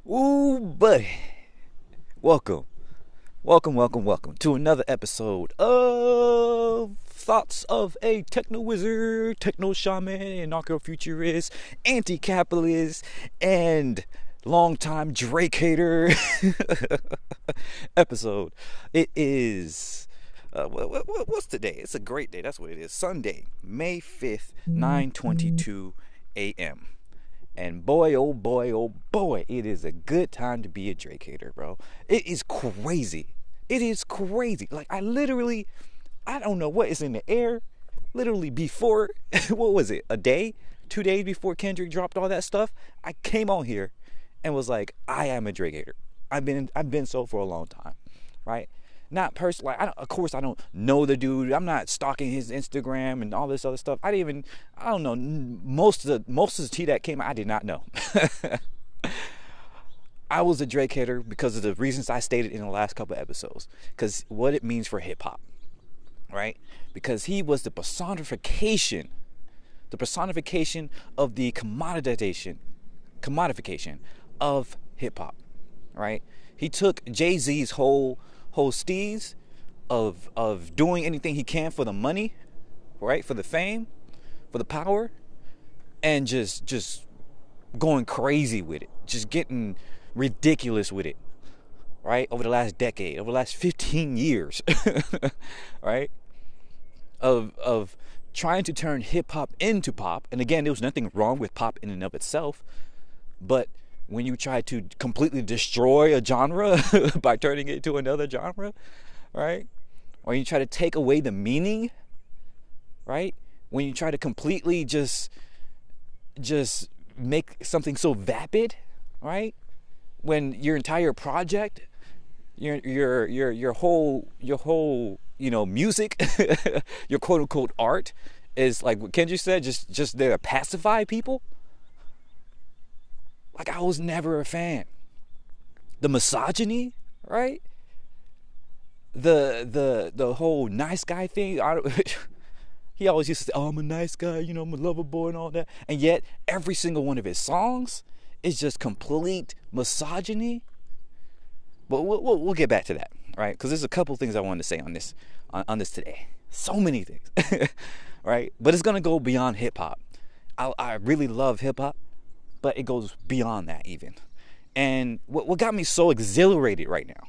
Ooh, buddy. Welcome. Welcome to another episode of Thoughts of a Techno Wizard, Techno Shaman, Anarcho-Futurist, Anti-Capitalist, and longtime Drake hater episode. It is... what's today? It's a great day. That's what it is. Sunday, May 5th, 9:22 a.m. And boy, oh boy, it is a good time to be a Drake hater, bro. It is crazy. Like, I don't know what is in the air. Literally before, what was it, a day? 2 days before Kendrick dropped all that stuff, I came on here and was like, I am a Drake hater. I've been so for a long time, right? Not personally. Of course, I don't know the dude. I'm not stalking his Instagram and all this other stuff. I don't know. Most of the tea that came out, I did not know. I was a Drake hater because of the reasons I stated in the last couple of episodes. Because what it means for hip hop, right? Because he was the personification of the commodification of hip hop, right? He took Jay-Z's whole steez of doing anything he can for the money, right? For the fame, for the power, and just going crazy with it, just getting ridiculous with it, right? Over the last decade, over the last 15 years, right? Of trying to turn hip hop into pop. And again, there was nothing wrong with pop in and of itself, but when you try to completely destroy a genre by turning it to another genre, right? Or you try to take away the meaning, right? When you try to completely just make something so vapid, right? When your entire project, your whole music, your quote unquote art is like what Kendrick said, just there to pacify people. Like, I was never a fan. The misogyny, right? The whole nice guy thing. He always used to say, "Oh, I'm a nice guy, I'm a lover boy and all that." And yet, every single one of his songs is just complete misogyny. But we'll get back to that, right? Because there's a couple things I wanted to say on this today. So many things, right? But it's gonna go beyond hip hop. I really love hip hop, but it goes beyond that even. And what got me so exhilarated right now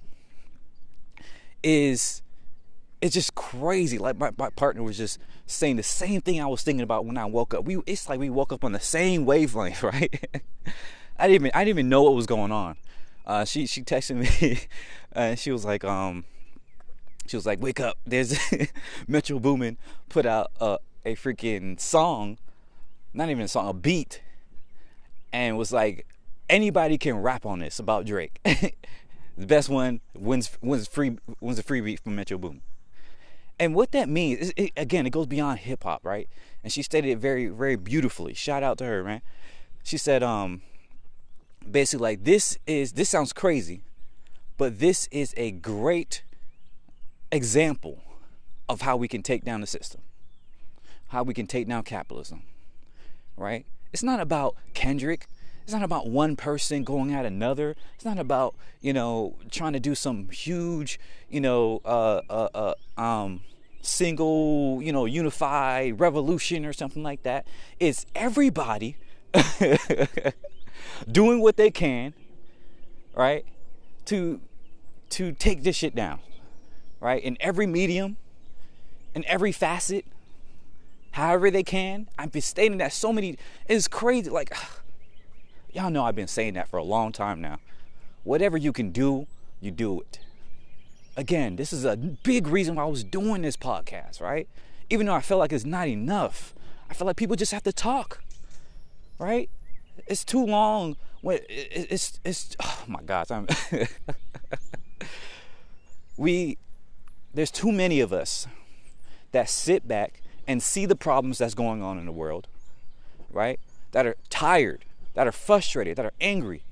is it's just crazy. Like my partner was just saying the same thing I was thinking about when I woke up. It's like we woke up on the same wavelength, right? I didn't even know what was going on. She texted me and she was like, wake up. There's Metro Boomin put out a freaking song, not even a song, a beat. And was like, anybody can rap on this about Drake. The best one wins a free beat from Metro Boomin. And what that means, it goes beyond hip hop, right? And she stated it very, very beautifully. Shout out to her, man. She said, basically like, this sounds crazy, but this is a great example of how we can take down the system, how we can take down capitalism, right? It's not about Kendrick. It's not about one person going at another. It's not about, trying to do some huge, single, unified revolution or something like that. It's everybody doing what they can, right? To take this shit down, right? In every medium, in every facet, however they can. I've been stating that so many. It's crazy. Like, y'all know I've been saying that for a long time now. Whatever you can do, you do it. Again, this is a big reason why I was doing this podcast, right? Even though I feel like it's not enough. I feel like people just have to talk, right? It's too long. It's oh my gosh. There's too many of us that sit back and see the problems that's going on in the world, right? That are tired, that are frustrated, that are angry,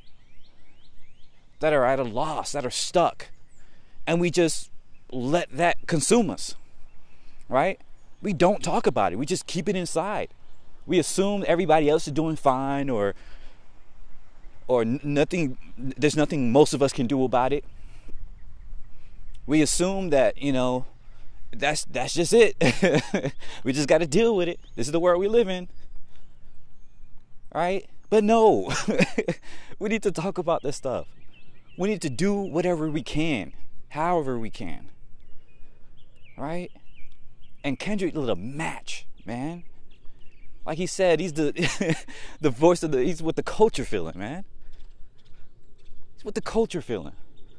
that are at a loss, that are stuck. And we just let that consume us, right? We don't talk about it. We just keep it inside. We assume everybody else is doing fine, or or nothing. There's nothing most of us can do about it. We assume that, that's just it. We just got to deal with it. This is the world we live in, right? But no, we need to talk about this stuff. We need to do whatever we can, however we can, right? And Kendrick did a match, man. Like he said, he's the the voice of he's what the culture feeling, man. He's what the culture feeling.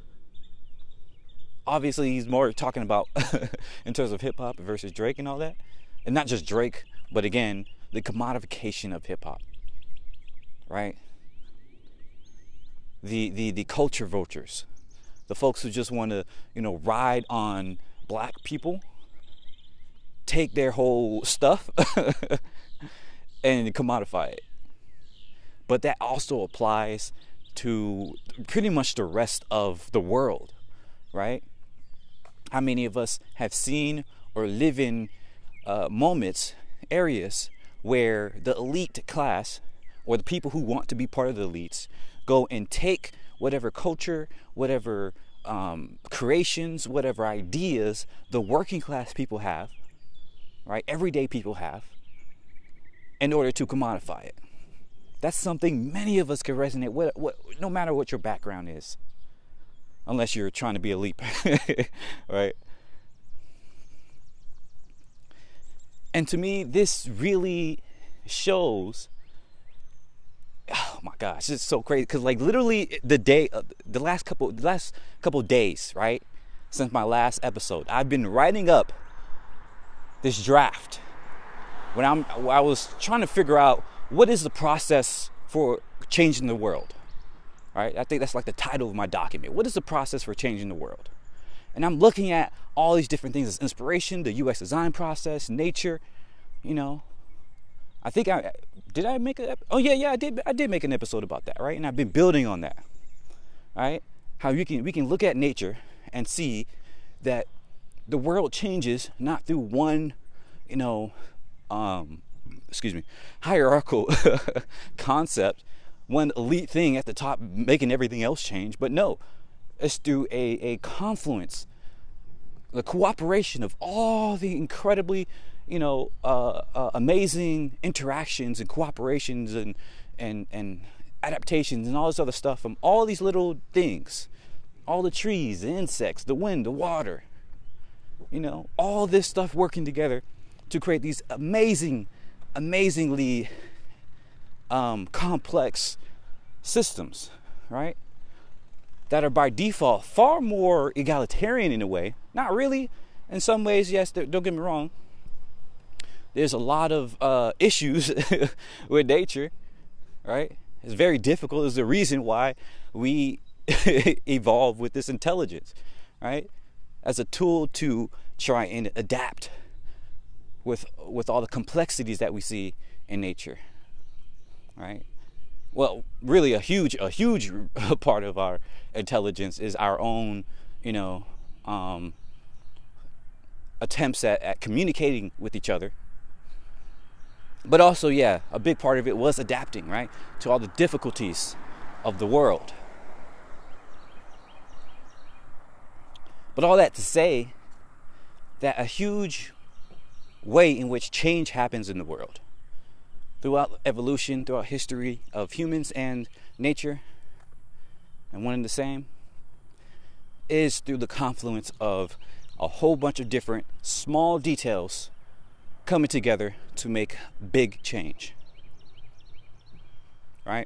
Obviously, he's more talking about in terms of hip hop versus Drake and all that, and not just Drake, but again, the commodification of hip hop, right? The culture vultures, the folks who just want to, ride on black people, take their whole stuff and commodify it. But that also applies to pretty much the rest of the world, right? How many of us have seen or live in moments, areas where the elite class or the people who want to be part of the elites go and take whatever culture, whatever creations, whatever ideas the working class people have, right? Everyday people have, in order to commodify it. That's something many of us can resonate with, no matter what your background is. Unless you're trying to be elite, right? And to me, this really shows, oh my gosh, it's so crazy. Because like literally the last couple days, right? Since my last episode, I've been writing up this draft. I was trying to figure out what is the process for changing the world. Right? I think that's like the title of my document. What is the process for changing the world? And I'm looking at all these different things as inspiration, the UX design process, nature, I think I make I did make an episode about that, right? And I've been building on that. Right? How we can look at nature and see that the world changes not through one, hierarchical concept, one elite thing at the top making everything else change, but no, it's through a confluence, the cooperation of all the incredibly, amazing interactions and cooperations and adaptations and all this other stuff from all these little things, all the trees, the insects, the wind, the water, all this stuff working together to create these amazingly complex systems, right? That are by default far more egalitarian in a way. Not really. In some ways, yes, don't get me wrong. There's a lot of issues with nature, right? It's very difficult. There's a reason why we evolve with this intelligence, right? As a tool to try and adapt with all the complexities that we see in nature, right? Well, really a huge part of our intelligence is our own, attempts at communicating with each other. But also, a big part of it was adapting, right, to all the difficulties of the world. But all that to say that a huge way in which change happens in the world throughout evolution, throughout history of humans and nature, and one and the same, is through the confluence of a whole bunch of different small details coming together to make big change, right?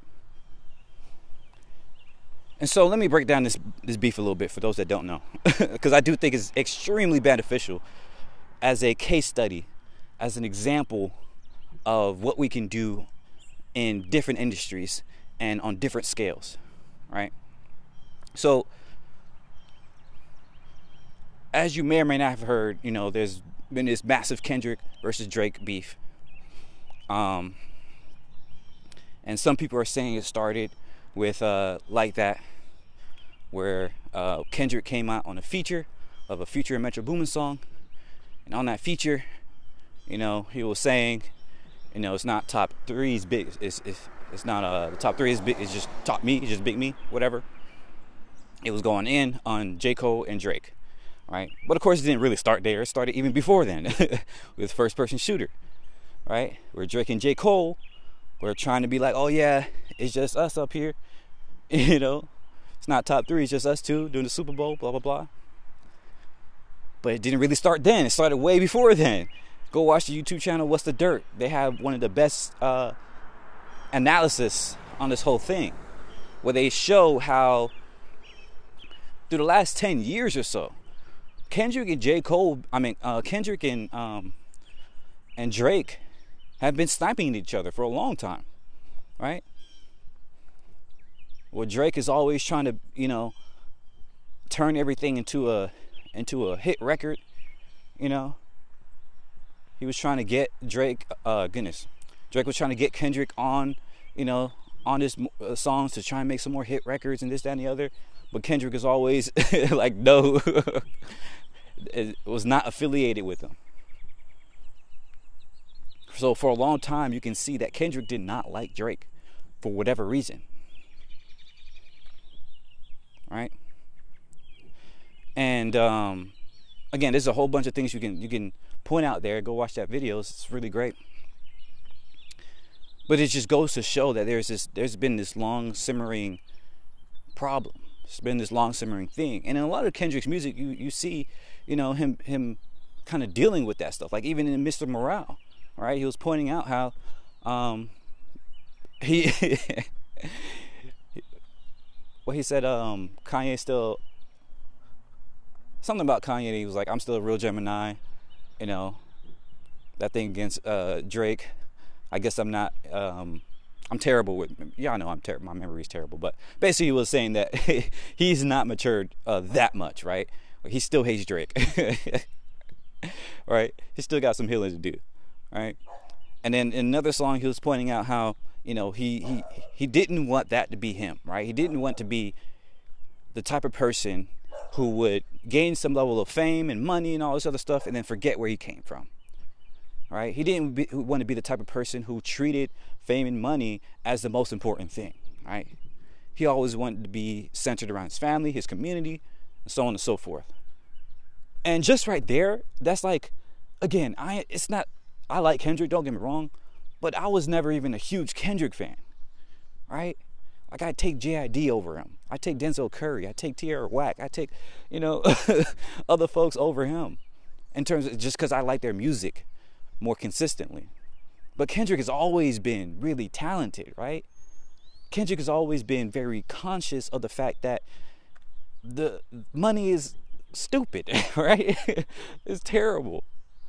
And so let me break down this beef a little bit for those that don't know, because I do think it's extremely beneficial as a case study, as an example of what we can do in different industries and on different scales, right? So, as you may or may not have heard, there's been this massive Kendrick versus Drake beef. And some people are saying it started with Like That, where Kendrick came out on a feature of a Future and Metro Boomin song. And on that feature, he was saying, it's not top three's big. It's not the top three is big. It's just top me. It's just big me. Whatever. It was going in on J. Cole and Drake, right? But of course, it didn't really start there. It started even before then with First Person Shooter, right? Where Drake and J. Cole were trying to be like, oh yeah, it's just us up here, you know? It's not top three. It's just us two doing the Super Bowl. Blah blah blah. But it didn't really start then. It started way before then. Go watch the YouTube channel, What's the Dirt? They have one of the best analysis on this whole thing, where they show how through the last 10 years or so, Kendrick and Kendrick and Drake have been sniping at each other for a long time, right? Well, Drake is always trying to, turn everything into a hit record, He was trying to get Drake was trying to get Kendrick on, on his songs to try and make some more hit records and this, that, and the other. But Kendrick is always like, no, it was not affiliated with him. So for a long time, you can see that Kendrick did not like Drake for whatever reason. Right? And again, there's a whole bunch of things you can point out there. Go watch that video. It's really great. But it just goes to show that there's been this long simmering problem. It's been this long simmering thing. And in a lot of Kendrick's music, you see, him kind of dealing with that stuff. Like even in Mr. Morale, right? He was pointing out how he well, he said Kanye still, something about Kanye. He was like, I'm still a real Gemini, that thing against Drake. I guess I'm not, I'm terrible with, y'all know my memory is terrible, but basically he was saying that he's not matured that much, right? He still hates Drake, right? He still got some healing to do, right? And then in another song, he was pointing out how, he didn't want that to be him, right? He didn't want to be the type of person who would gain some level of fame and money and all this other stuff and then forget where he came from, right? He didn't want to be the type of person who treated fame and money as the most important thing, right? He always wanted to be centered around his family, his community, and so on and so forth. And just right there, that's like, again, I like Kendrick, don't get me wrong, but I was never even a huge Kendrick fan, right? Like I take JID over him. I take Denzel Curry. I take Tierra Whack. I take, other folks over him in terms of just because I like their music more consistently. But Kendrick has always been really talented, right? Kendrick has always been very conscious of the fact that the money is stupid, right? It's terrible.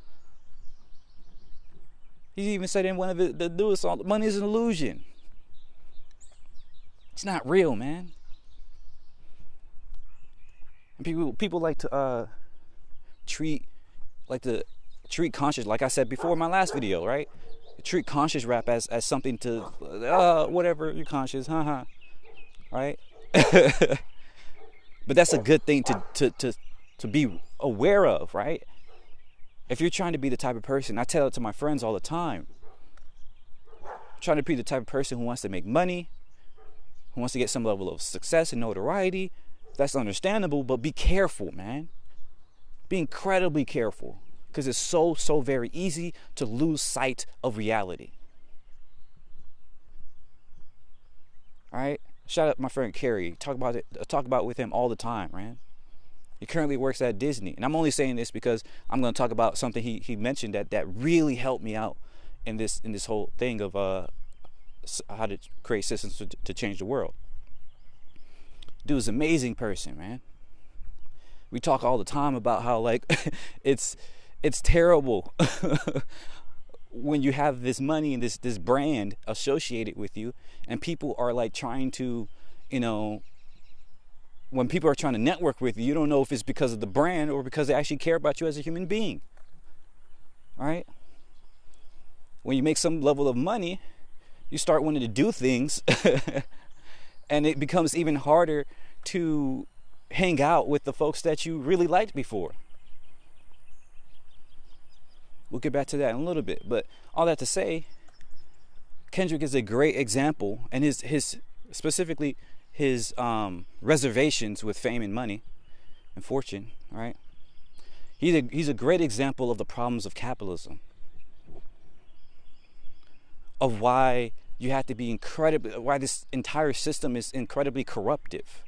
He even said in one of the newest songs, money is an illusion. It's not real, man. And people like to treat conscious, like I said before in my last video, right? Treat conscious rap as something to whatever, you're conscious, right? But that's a good thing to be aware of, right? If you're trying to be the type of person, I tell it to my friends all the time, trying to be the type of person who wants to make money, who wants to get some level of success and notoriety, that's understandable, but be careful, man. Be incredibly careful, because it's so very easy to lose sight of reality. All right? Shout out my friend Kerry. Talk about with him all the time, man. He currently works at Disney. And I'm only saying this because I'm going to talk about something he mentioned that really helped me out in this whole thing of how to create systems to change the world. Dude's an amazing person, man. We talk all the time about how it's terrible when you have this money and this brand associated with you, and people are trying to, when people are trying to network with you, you don't know if it's because of the brand or because they actually care about you as a human being. All right? When you make some level of money, you start wanting to do things and it becomes even harder to hang out with the folks that you really liked before. We'll get back to that in a little bit, but all that to say, Kendrick is a great example, and his specifically his reservations with fame and money and fortune, right? He's a great example of the problems of capitalism, of why you have to be why this entire system is incredibly corrosive.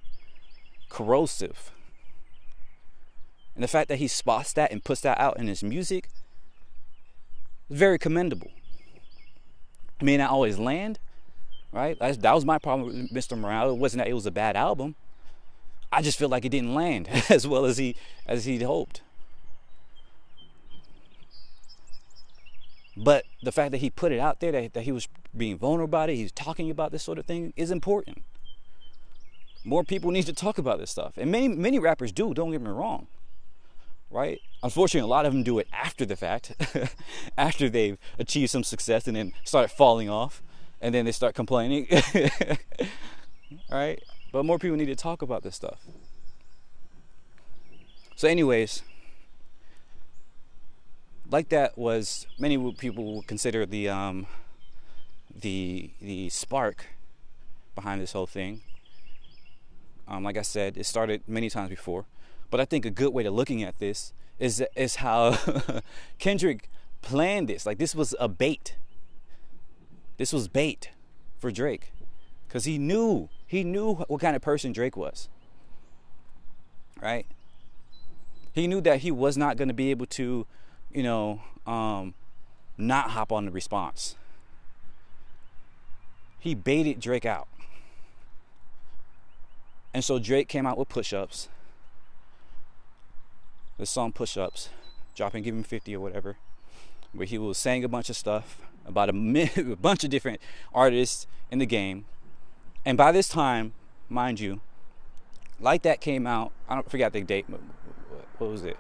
And the fact that he spots that and puts that out in his music is very commendable. It may not always land, right? That was my problem with Mr. Morale. It wasn't that it was a bad album. I just feel like it didn't land as well as he'd hoped. But the fact that he put it out there, that he was being vulnerable about it, he's talking about this sort of thing, is important. More people need to talk about this stuff. And many rappers do, don't get me wrong. Right? Unfortunately, a lot of them do it after the fact, after they've achieved some success and then start falling off, and then they start complaining. Right? But more people need to talk about this stuff. So anyways, Like That was, many people would consider the spark behind this whole thing. Like I said, it started many times before. But I think a good way to looking at this is how Kendrick planned this. Like, this was a bait. This was bait for Drake. Because he knew what kind of person Drake was. Right? He knew that he was not going to be able to, not hop on the response. He baited Drake out. And so Drake came out with Push-Ups. The song Push-Ups, Drop and Give Him 50 or whatever, where he was saying a bunch of stuff about a bunch of different artists in the game. And by this time, mind you, Like That came out, I forgot the date, what was it?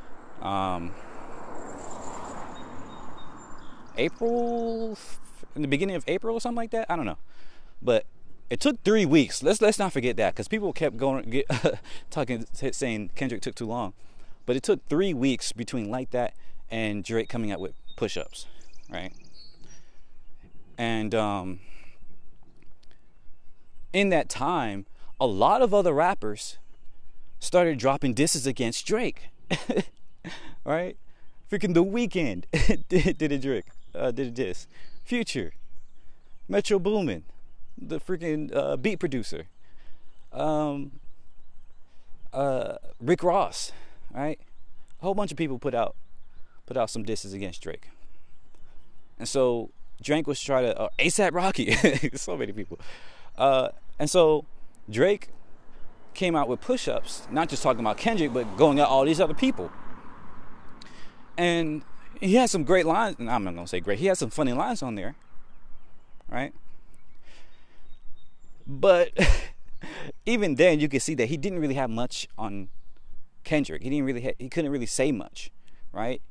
April, in the beginning of April or something like that? I don't know. But it took 3 weeks. Let's not forget that, because people kept saying Kendrick took too long. But it took 3 weeks between Like That and Drake coming out with Push-Ups, right? And in that time, a lot of other rappers started dropping disses against Drake, right? Freaking The Weeknd did a diss. Future, Metro Boomin, the freaking beat producer, Rick Ross, right? A whole bunch of people put out some disses against Drake. And so Drake was trying to A$AP Rocky, so many people. And so Drake came out with Push-Ups, not just talking about Kendrick, but going at all these other people. And he had some great lines. I'm not gonna say great. He had some funny lines on there, right? But even then, you could see that he didn't really have much on Kendrick. He couldn't really say much, right?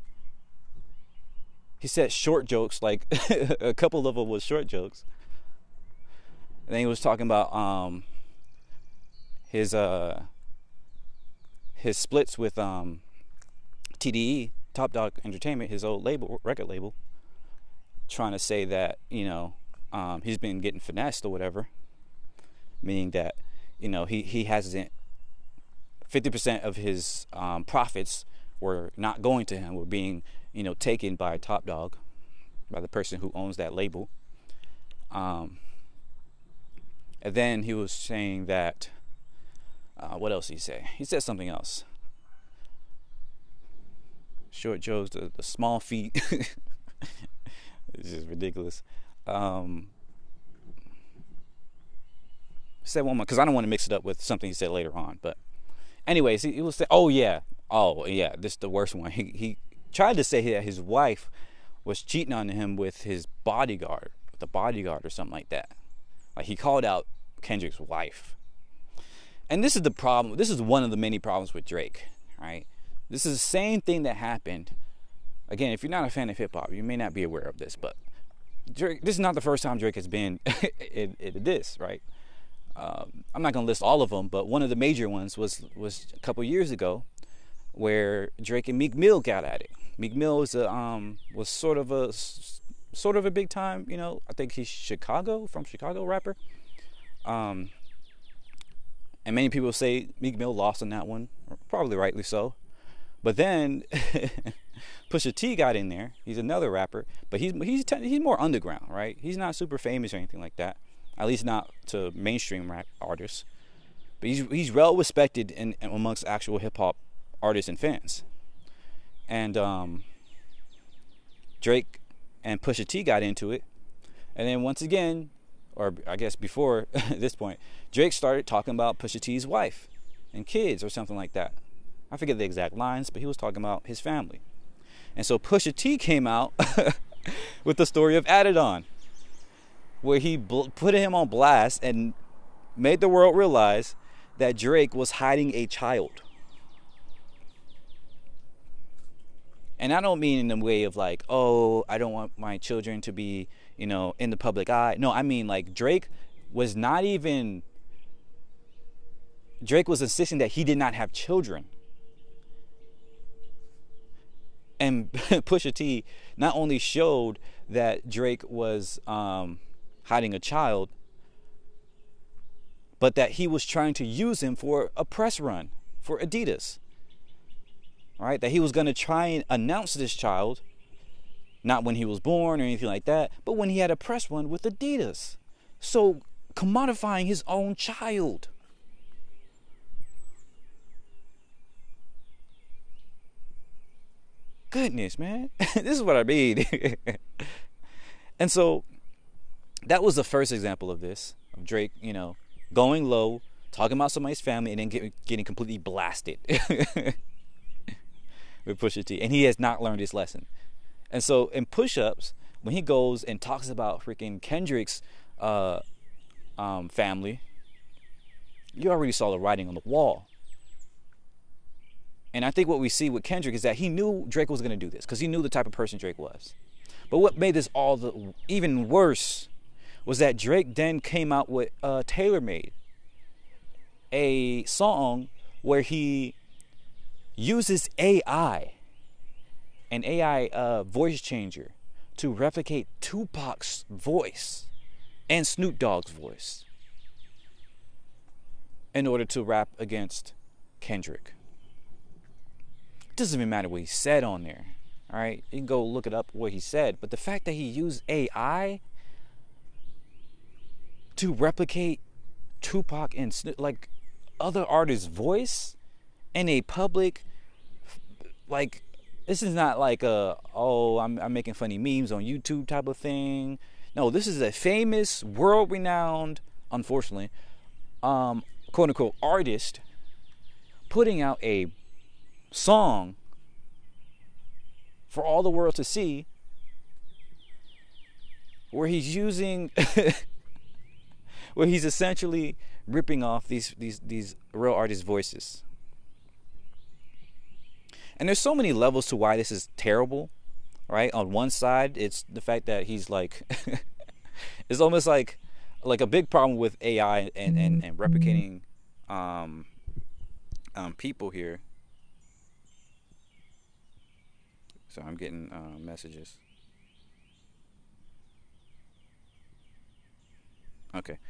He said short jokes, like a couple of them was short jokes. And then he was talking about his splits with TDE, Top Dog Entertainment, his old record label, trying to say that he's been getting finessed or whatever, meaning that he hasn't 50% of his profits were not going to him, were being taken by Top Dog, by the person who owns that label. And then he was saying that, what else did he say? He said something else. Short jokes, the small feet. It's just ridiculous. Said one more, because I don't want to mix it up with something he said later on. But anyways, he was saying, oh yeah, this is the worst one. He tried to say that his wife was cheating on him with his bodyguard, or something like that. Like, he called out Kendrick's wife. And this is the problem. This is one of the many problems with Drake, right? This is the same thing that happened. Again, if you're not a fan of hip-hop, you may not be aware of this, but Drake, this is not the first time Drake has been in this, right? I'm not going to list all of them, but one of the major ones was a couple years ago, where Drake and Meek Mill got at it. Meek Mill was sort of a sort of a big time, I think he's from Chicago rapper. And many people say Meek Mill lost on that one, probably rightly so. But then Pusha T got in there. He's another rapper, but he's more underground, right? He's not super famous or anything like that. At least not to mainstream rap artists. But he's well respected in amongst actual hip hop artists and fans. And Drake and Pusha T got into it, and then once again, or I guess before this point, Drake started talking about Pusha T's wife and kids or something like that. I forget the exact lines, but he was talking about his family. And so Pusha T came out with the story of Adidon, where he put him on blast and made the world realize that Drake was hiding a child. And I don't mean in the way of like, oh, I don't want my children to be, in the public eye. No, I mean like Drake was insisting that he did not have children. And Pusha T not only showed that Drake was hiding a child, but that he was trying to use him for a press run for Adidas. Right? That he was going to try and announce this child, not when he was born or anything like that, but when he had a press run with Adidas. So commodifying his own child. Goodness, man. This is what I mean. And so that was the first example of this, of Drake, going low, talking about somebody's family, and then getting completely blasted with Pusha T. And he has not learned his lesson. And so in push-ups, when he goes and talks about freaking Kendrick's family, you already saw the writing on the wall. And I think what we see with Kendrick is that he knew Drake was going to do this because he knew the type of person Drake was. But what made this all even worse was that Drake then came out with TaylorMade, a song where he uses AI, an AI voice changer, to replicate Tupac's voice and Snoop Dogg's voice in order to rap against Kendrick. It doesn't even matter what he said on there. All right, you can go look it up what he said, but the fact that he used AI to replicate Tupac and like other artists' voice in a public, like, this is not like I'm making funny memes on YouTube type of thing. No, this is a famous, world-renowned, unfortunately, quote-unquote artist putting out a song for all the world to see, where he's using where he's essentially ripping off these real artists' voices. And there's so many levels to why this is terrible, right? On one side, it's the fact that he's like it's almost like a big problem with AI and replicating people here. So I'm getting messages. Okay.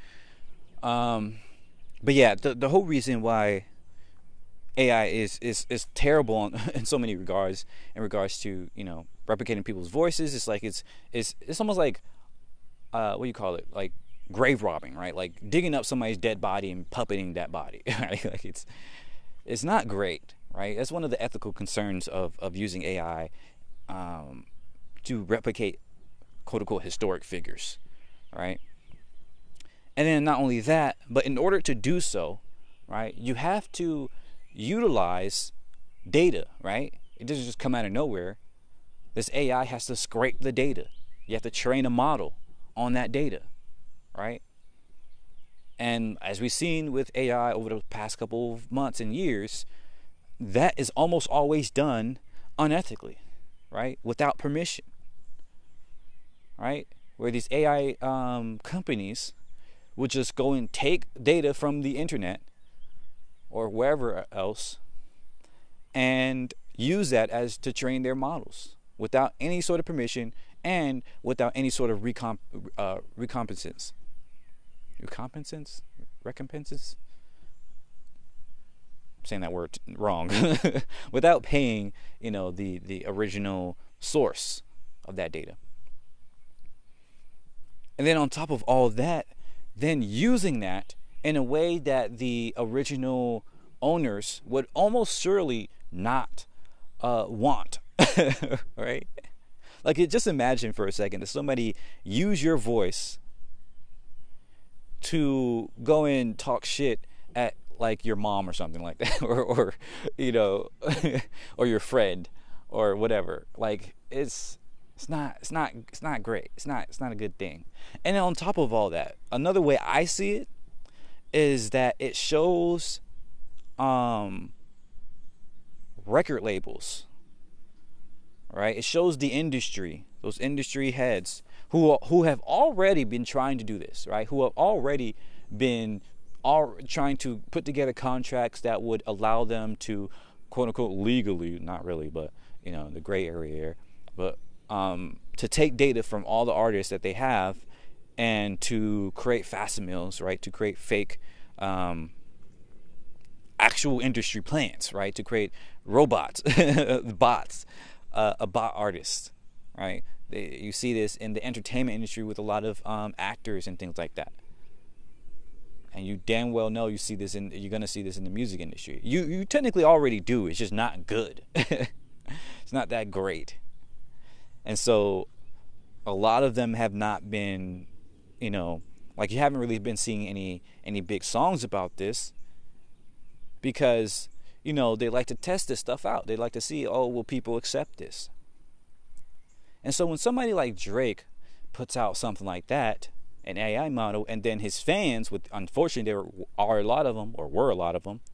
But yeah, the whole reason why AI is terrible in so many regards, in regards to, replicating people's voices, it's like it's almost like what do you call it? Like grave robbing, right? Like digging up somebody's dead body and puppeting that body. Right? Like it's not great, right? That's one of the ethical concerns of using AI to replicate quote unquote historic figures, right? And then not only that, but in order to do so, right, you have to utilize data, right? It doesn't just come out of nowhere. This AI has to scrape the data. You have to train a model on that data, right? And as we've seen with AI over the past couple of months and years, that is almost always done unethically, right? Without permission, right? Where these AI companies would just go and take data from the internet or wherever else and use that as to train their models without any sort of permission and without any sort of recompenses. Recompenses? I'm saying that word wrong. Without paying, the original source of that data. And then on top of all that, then using that in a way that the original owners would almost surely not want. Right? Like, just imagine for a second that somebody use your voice to go and talk shit at like your mom or something like that, or or your friend or whatever. Like, it's not great. It's not a good thing. And then on top of all that, another way I see it is that it shows record labels, right? It shows the industry, those industry heads who have already been trying to do this, right? Who have already been trying to put together contracts that would allow them to, quote unquote, legally, not really, but the gray area here, but to take data from all the artists that they have and to create facsimils, right? To create fake actual industry plants, right? To create robots, bots, a bot artist, right? You see this in the entertainment industry with a lot of actors and things like that. And you damn well know you're gonna see this in the music industry. You technically already do. It's just not good. It's not that great. And so a lot of them have not been, like, you haven't really been seeing any big songs about this, because they like to test this stuff out. They like to see, will people accept this? And so when somebody like Drake puts out something like that, an AI model, and then his fans, unfortunately there are a lot of them, or were a lot of them,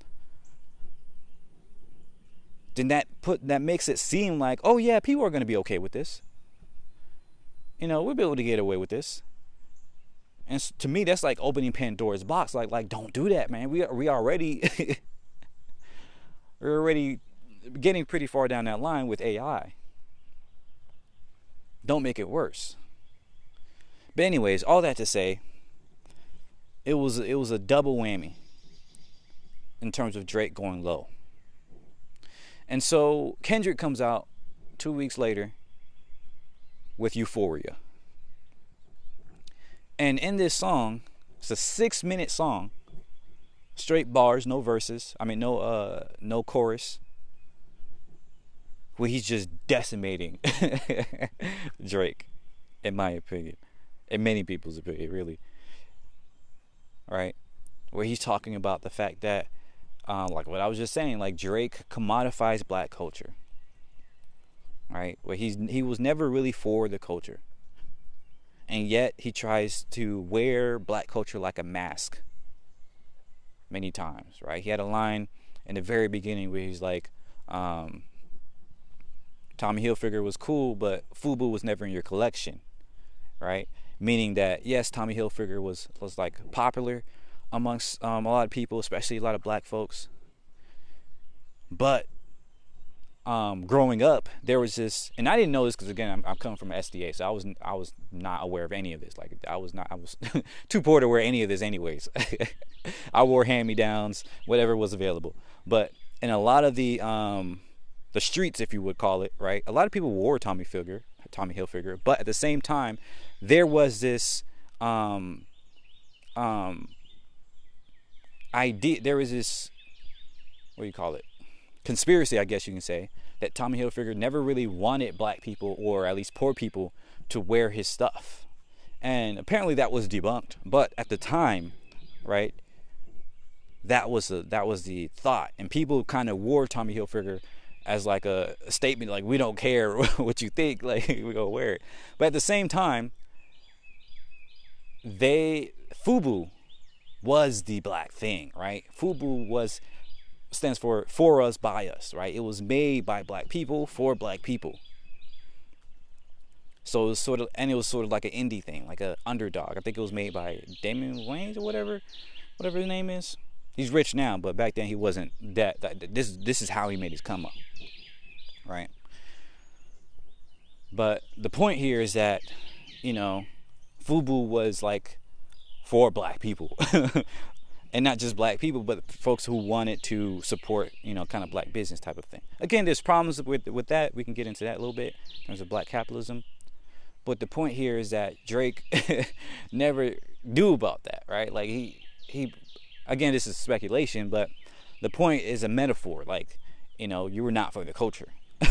then that makes it seem like, oh yeah, people are going to be okay with this. We'll be able to get away with this. And to me, that's like opening Pandora's box. Like don't do that, man. We already we're already getting pretty far down that line with AI. Don't make it worse. But anyways, all that to say, it was a double whammy in terms of Drake going low. And so Kendrick comes out 2 weeks later with Euphoria. And in this song, it's a 6-minute song, straight bars, no verses. No chorus. Where he's just decimating Drake, in my opinion, in many people's opinion, really. Right? Where he's talking about the fact that, like what I was just saying, like Drake commodifies black culture. Right? Where he was never really for the culture. And yet he tries to wear black culture like a mask many times, right? He had a line in the very beginning where he's like, Tommy Hilfiger was cool, but FUBU was never in your collection, right? Meaning that, yes, Tommy Hilfiger was like popular amongst a lot of people, especially a lot of black folks. But growing up, there was this, and I didn't know this because, again, I'm coming from SDA, so I was not aware of any of this. Like I was too poor to wear any of this, anyways. I wore hand-me-downs, whatever was available. But in a lot of the streets, if you would call it, right, a lot of people wore Tommy Hilfiger, but at the same time, there was this idea. There was this, what do you call it? Conspiracy, I guess you can say, that Tommy Hilfiger never really wanted black people, or at least poor people, to wear his stuff. And apparently that was debunked. But at the time, right, that was the thought. And people kind of wore Tommy Hilfiger as like a statement, like, we don't care what you think, like, we gonna wear it. But at the same time, FUBU was the black thing, right? FUBU stands for us, by us, right? It was made by black people for black people. So it was sort of like an indie thing, like an underdog. I think it was made by Damon Wayans or whatever his name is. He's rich now, but back then he wasn't that. This is how he made his come up, right? But the point here is that, you know, FUBU was like for black people. And not just black people, but folks who wanted to support, you know, kind of black business type of thing. Again, there's problems with that. We can get into that a little bit in terms of black capitalism. But the point here is that Drake never knew about that, right? Like he again, this is speculation, but the point is a metaphor. Like, you know, you were not for the culture.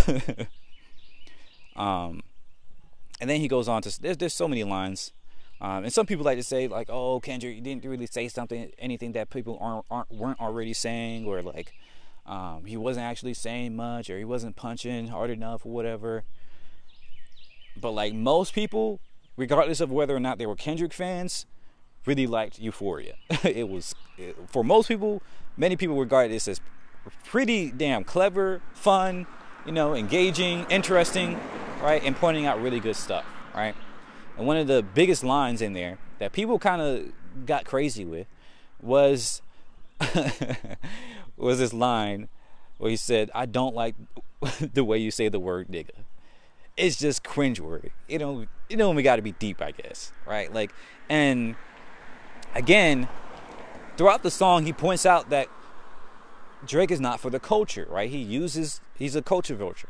And then he goes on to, there's so many lines. And some people like to say, like, oh, Kendrick, you didn't really say anything that people weren't already saying, or like he wasn't actually saying much, or he wasn't punching hard enough, or whatever. But like most people, regardless of whether or not they were Kendrick fans, really liked Euphoria. For most people, many people regard this as pretty damn clever, fun, you know, engaging, interesting, right, and pointing out really good stuff, right? And one of the biggest lines in there that people kind of got crazy with was was this line where he said, "I don't like the way you say the word nigga." It's just cringeworthy. You know, we got to be deep, I guess, right? Like, and again, throughout the song, he points out that Drake is not for the culture, right? He's a culture vulture.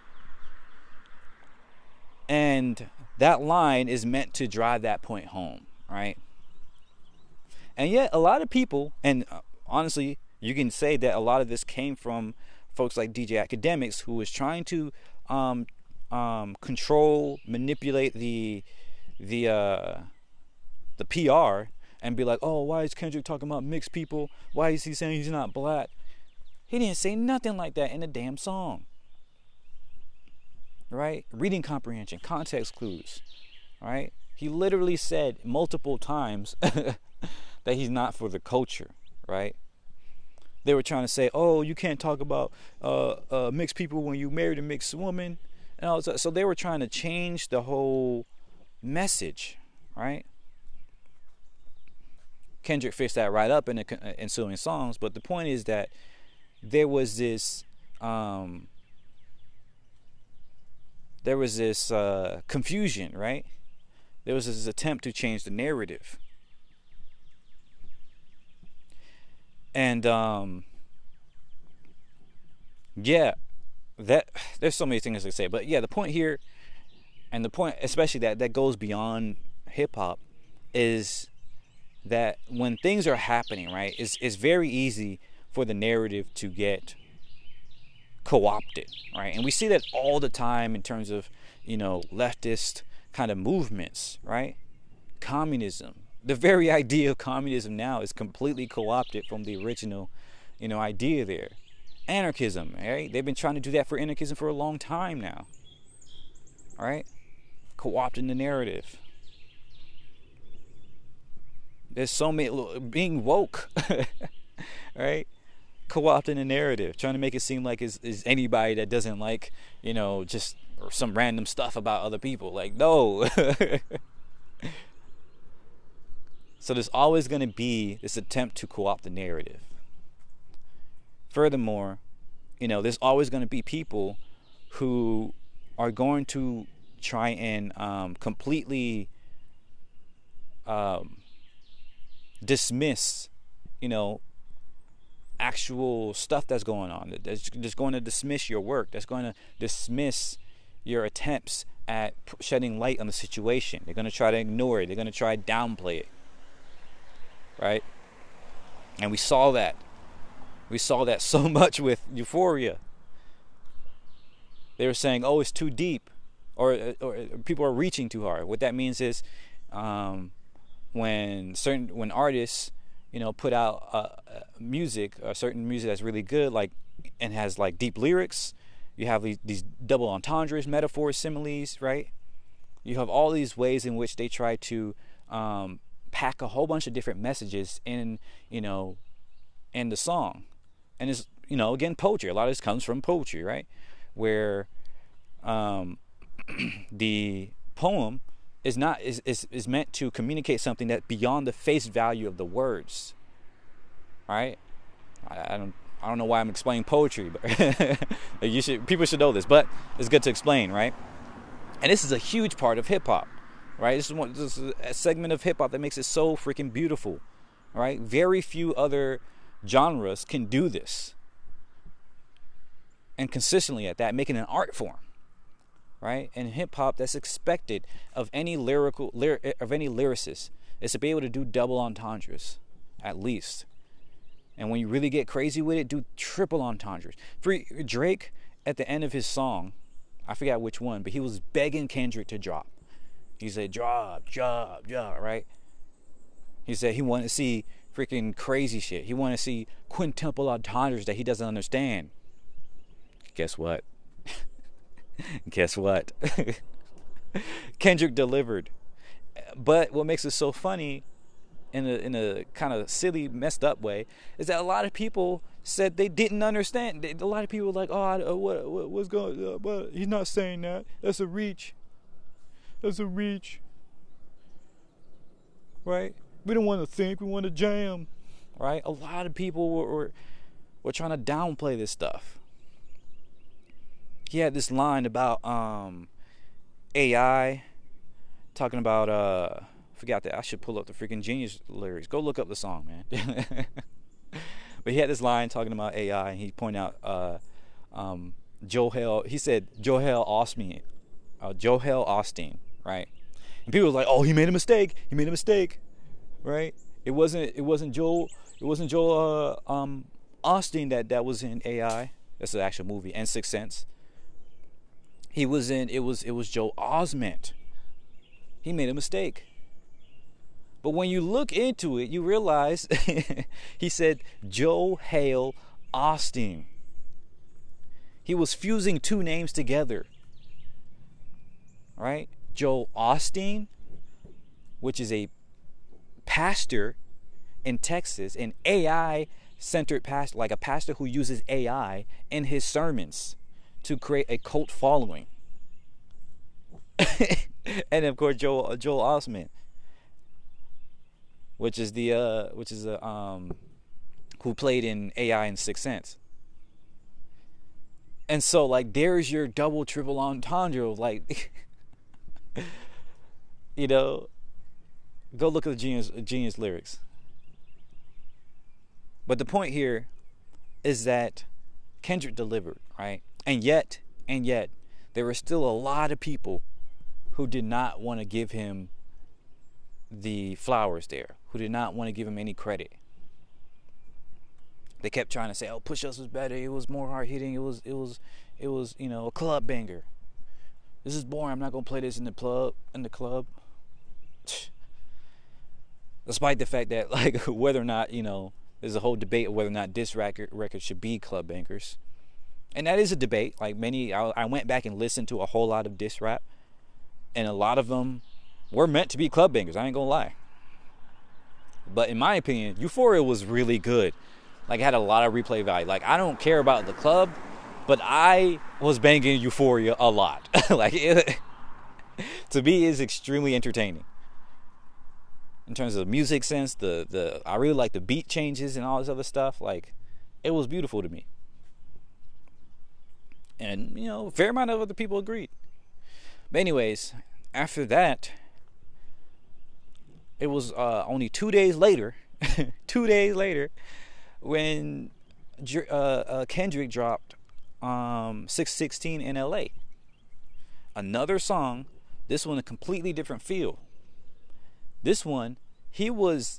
And that line is meant to drive that point home, right? And yet a lot of people, and honestly, you can say that a lot of this came from folks like DJ Academics, who was trying to control, manipulate the PR and be like, oh, why is Kendrick talking about mixed people? Why is he saying he's not black? He didn't say nothing like that in the damn song. Right? Reading comprehension, context clues, right? He literally said multiple times that he's not for the culture, right? They were trying to say, oh, you can't talk about mixed people when you married a mixed woman. And all that. So they were trying to change the whole message, right? Kendrick fixed that right up in the ensuing songs, but the point is that there was this confusion, right? There was this attempt to change the narrative. And yeah, that there's so many things to say, but yeah, the point here, and the point especially that goes beyond hip hop, is that when things are happening, right, it's very easy for the narrative to get co-opted, right? And we see that all the time in terms of, you know, leftist kind of movements, right? Communism, the very idea of communism now is completely co-opted from the original, you know, idea there. Anarchism, right? They've been trying to do that for anarchism for a long time now, all right? Co-opting the narrative. There's so many, being woke, right? Co-opting the narrative, trying to make it seem like is anybody that doesn't like, you know, just or some random stuff about other people. Like, no. So there's always going to be this attempt to co-opt the narrative. Furthermore, you know, there's always going to be people who are going to try and completely dismiss, you know, actual stuff that's going on. That's just going to dismiss your work. That's going to dismiss your attempts at shedding light on the situation. They're going to try to ignore it. They're going to try to downplay it. Right? And we saw that. We saw that so much with Euphoria. They were saying, oh, it's too deep. Or people are reaching too hard. What that means is when artists, you know, put out music, certain music that's really good, like, and has like deep lyrics. You have these double entendres, metaphors, similes, right? You have all these ways in which they try to pack a whole bunch of different messages in, you know, in the song. And it's, you know, again, poetry. A lot of this comes from poetry, right? Where the poem is meant to communicate something that beyond the face value of the words. Right? I don't know why I'm explaining poetry, but people should know this, but it's good to explain, right? And this is a huge part of hip hop, right? This is a segment of hip hop that makes it so freaking beautiful, right? Very few other genres can do this, and consistently at that, making an art form, right? And hip hop, that's expected of any lyricist, is to be able to do double entendres, at least. And when you really get crazy with it, do triple entendres. For Drake, at the end of his song, I forgot which one, but he was begging Kendrick to drop. He said, drop, right? He said he wanted to see freaking crazy shit. He wanted to see quintuple entendres that he doesn't understand. Guess what? Guess what? Kendrick delivered. But what makes it so funny, in a kind of silly, messed up way, is that a lot of people said they didn't understand. A lot of people were like, oh, what's going on? But he's not saying that. That's a reach. That's a reach. Right? We don't want to think. We want to jam. Right? A lot of people were trying to downplay this stuff. He had this line about AI, talking about forgot that. I should pull up the freaking Genius lyrics. Go look up the song, man. But he had this line talking about AI, and he pointed out he said Joel Osteen, right? And people were like, "Oh, he made a mistake. He made a mistake," right? It wasn't Joel Osteen that was in AI. That's an actual movie, and Sixth Sense. It was Joel Osment. He made a mistake. But when you look into it, you realize he said Joel Osteen. He was fusing two names together. Right? Joel Osteen, which is a pastor in Texas, an AI-centered pastor, like a pastor who uses AI in his sermons to create a cult following. And of course Joel Osment, which is who played in AI and Sixth Sense. And so, like, there's your double, triple entendre of, like, you know, go look at the Genius lyrics. But the point here is that Kendrick delivered, right? And yet, there were still a lot of people who did not want to give him the flowers there, who did not want to give him any credit. They kept trying to say, "Oh, Push Us was better. It was more hard hitting. It was, you know, a club banger. This is boring. I'm not gonna play this in the club." Despite the fact that, like, whether or not, you know, there's a whole debate of whether or not diss records should be club bangers, and that is a debate. Like, I went back and listened to a whole lot of diss rap, and a lot of them were meant to be club bangers. I ain't gonna lie. But in my opinion, Euphoria was really good. Like, it had a lot of replay value. Like, I don't care about the club, but I was banging Euphoria a lot. Like, to me, it's extremely entertaining. In terms of music sense, I really like the beat changes and all this other stuff. Like, it was beautiful to me. And, you know, a fair amount of other people agreed. But anyways, after that, it was only 2 days later, when Kendrick dropped 616 in LA. Another song, this one a completely different feel. This one, he was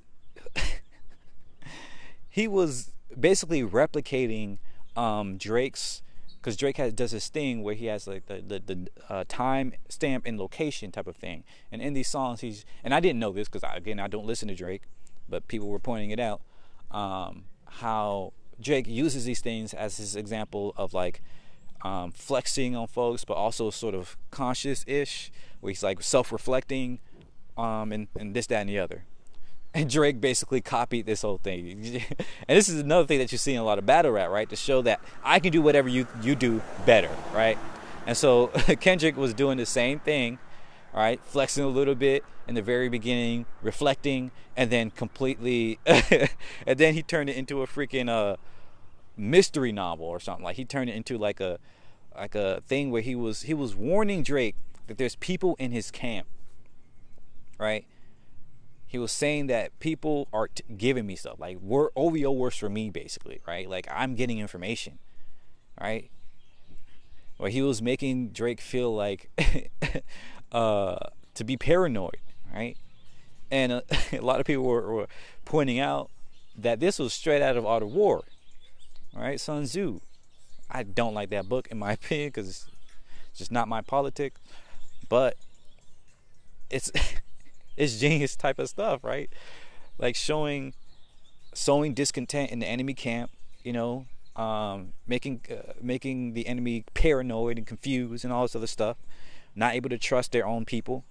basically replicating Drake's, because Drake does this thing where he has like the time stamp and location type of thing. And in these songs, and I didn't know this because I don't listen to Drake, but people were pointing it out, how Drake uses these things as his example of, like, flexing on folks, but also sort of conscious-ish, where he's like self-reflecting, and this, that, and the other. And Drake basically copied this whole thing. And this is another thing that you see in a lot of battle rap, right? To show that I can do whatever you do better, right? And so Kendrick was doing the same thing, right? Flexing a little bit in the very beginning, reflecting, and then completely, and then he turned it into a freaking mystery novel or something. Like, he turned it into like a thing where he was warning Drake that there's people in his camp, right? He was saying that people are giving me stuff, like OVO works for me, basically, right? Like I'm getting information, right? Or he was making Drake feel like to be paranoid, right? And a lot of people were pointing out that this was straight out of Art of War, right? Sun Tzu. I don't like that book, in my opinion, because it's just not my politics. But it's it's genius type of stuff, right? Like sowing discontent in the enemy camp, making the enemy paranoid and confused and all this other stuff, not able to trust their own people.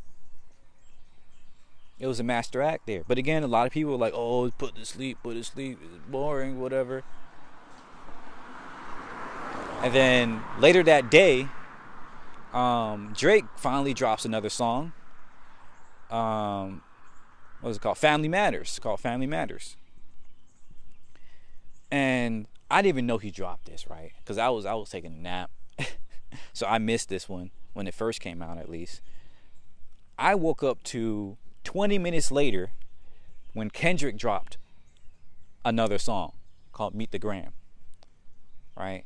It was a master act there. But again, a lot of people were like, oh, put to sleep, it's boring, whatever. And then later that day, Drake finally drops another song. What was it called? Family Matters. It's called Family Matters. And I didn't even know he dropped this, right? Because I was taking a nap. So I missed this one when it first came out, at least. I woke up to 20 minutes later when Kendrick dropped another song called Meet the Gram, right?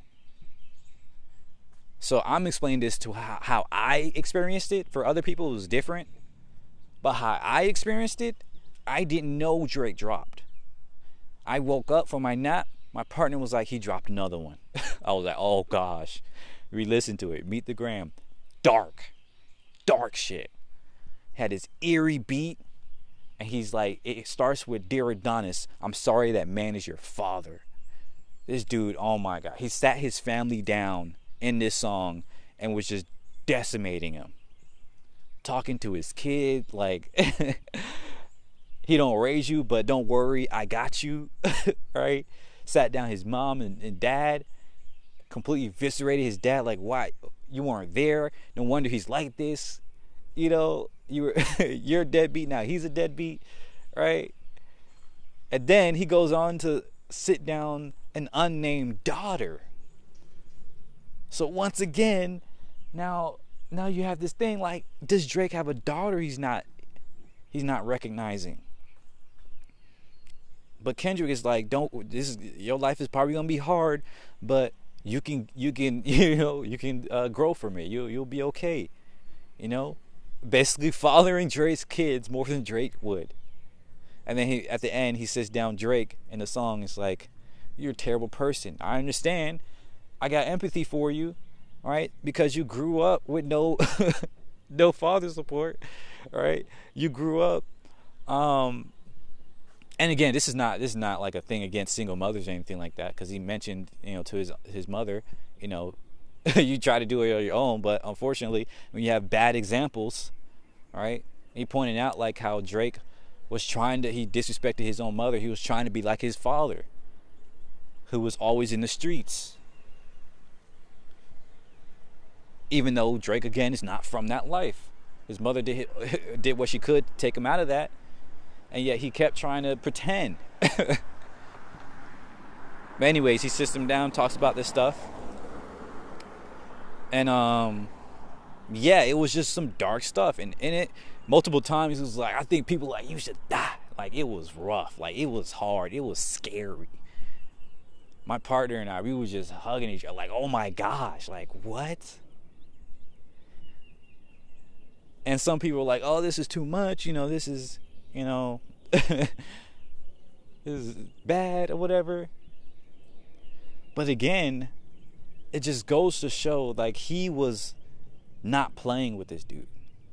So I'm explaining this to how I experienced it. For other people, it was different. But how I experienced it, I didn't know Drake dropped. I woke up from my nap. My partner was like, he dropped another one. I was like, oh gosh. We listened to it. Meet the Gram. Dark shit. Had this eerie beat. And he's like, it starts with Dear Adonis, I'm sorry that man is your father. This dude, oh my God. He sat his family down in this song and was just decimating him. Talking to his kid like, he don't raise you, but don't worry, I got you. Right? Sat down his mom and dad, completely eviscerated his dad, like, why? You weren't there. No wonder he's like this. You're a deadbeat now. He's a deadbeat, right? And then he goes on to sit down an unnamed daughter. So once again, now you have this thing like, does Drake have a daughter he's not recognizing? But Kendrick is like, your life is probably gonna be hard, but you can grow from it. You'll be okay. Basically fathering Drake's kids more than Drake would. And then at the end he sits down Drake in the song. It's like, you're a terrible person. I understand. I got empathy for you, right? Because you grew up with no father support, right? You grew up, and again, this is not like a thing against single mothers or anything like that, because he mentioned, to his mother, you try to do it on your own, but unfortunately, when you have bad examples, right? He pointed out like how Drake was he disrespected his own mother. He was trying to be like his father, who was always in the streets. Even though Drake, again, is not from that life. His mother did what she could to take him out of that, and yet he kept trying to pretend. But anyways, he sits him down, talks about this stuff. And it was just some dark stuff. And in it, multiple times, he was like, I think people like you should die. Like, it was rough. Like, it was hard. It was scary. My partner and I, we were just hugging each other like, oh my gosh, like, what? And some people were like, oh, this is too much. This is, this is bad or whatever. But again, it just goes to show, like, he was not playing with this dude,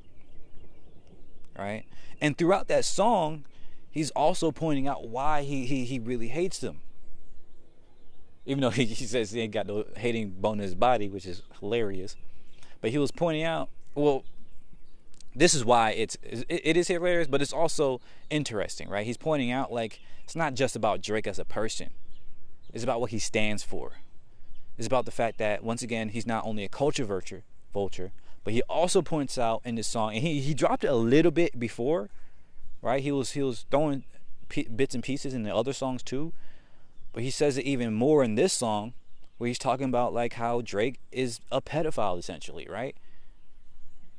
right? And throughout that song, he's also pointing out why he really hates them. Even though he says he ain't got no hating bone in his body, which is hilarious. But he was pointing out, well, this is why it is hilarious, but it's also interesting, right? He's pointing out, like, it's not just about Drake as a person. It's about what he stands for. It's about the fact that, once again, he's not only a culture vulture, but he also points out in this song, and he dropped it a little bit before, right? He was throwing bits and pieces in the other songs too, but he says it even more in this song, where he's talking about like how Drake is a pedophile essentially, right?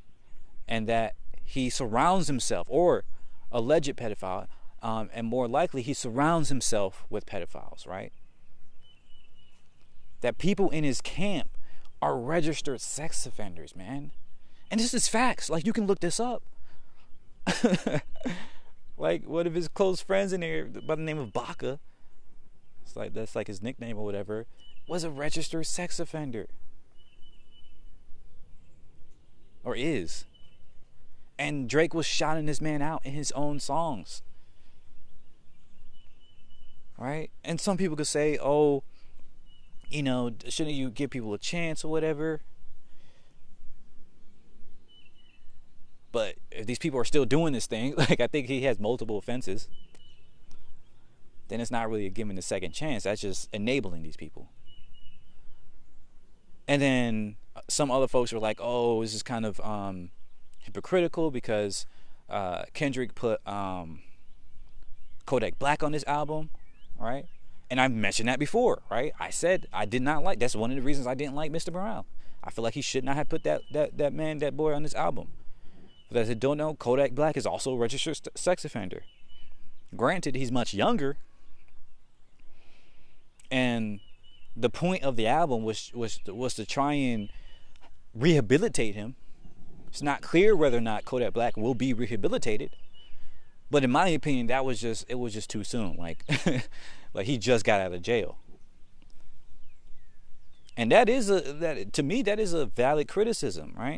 and that he surrounds himself, or alleged pedophile, and more likely he surrounds himself with pedophiles, right? That people in his camp are registered sex offenders, man. And this is facts. Like, you can look this up. Like, one of his close friends in there by the name of Baca, it's like, that's like his nickname or whatever, was a registered sex offender. Or is. And Drake was shouting this man out in his own songs. Right? And some people could say, oh, you know, shouldn't you give people a chance or whatever? But if these people are still doing this thing, like, I think he has multiple offenses, then it's not really giving a second chance. That's just enabling these people. And then some other folks were like, oh, this is kind of hypocritical because Kendrick put Kodak Black on this album, right? And I mentioned that before, right? I said I did not like, that's one of the reasons I didn't like Mr. Brown. I feel like he should not have put that boy on this album. For those that don't know, Kodak Black is also a registered sex offender. Granted, he's much younger, and the point of the album was to try and rehabilitate him. It's not clear whether or not Kodak Black will be rehabilitated, but in my opinion, it was just too soon. Like, like he just got out of jail, and to me that is a valid criticism, right?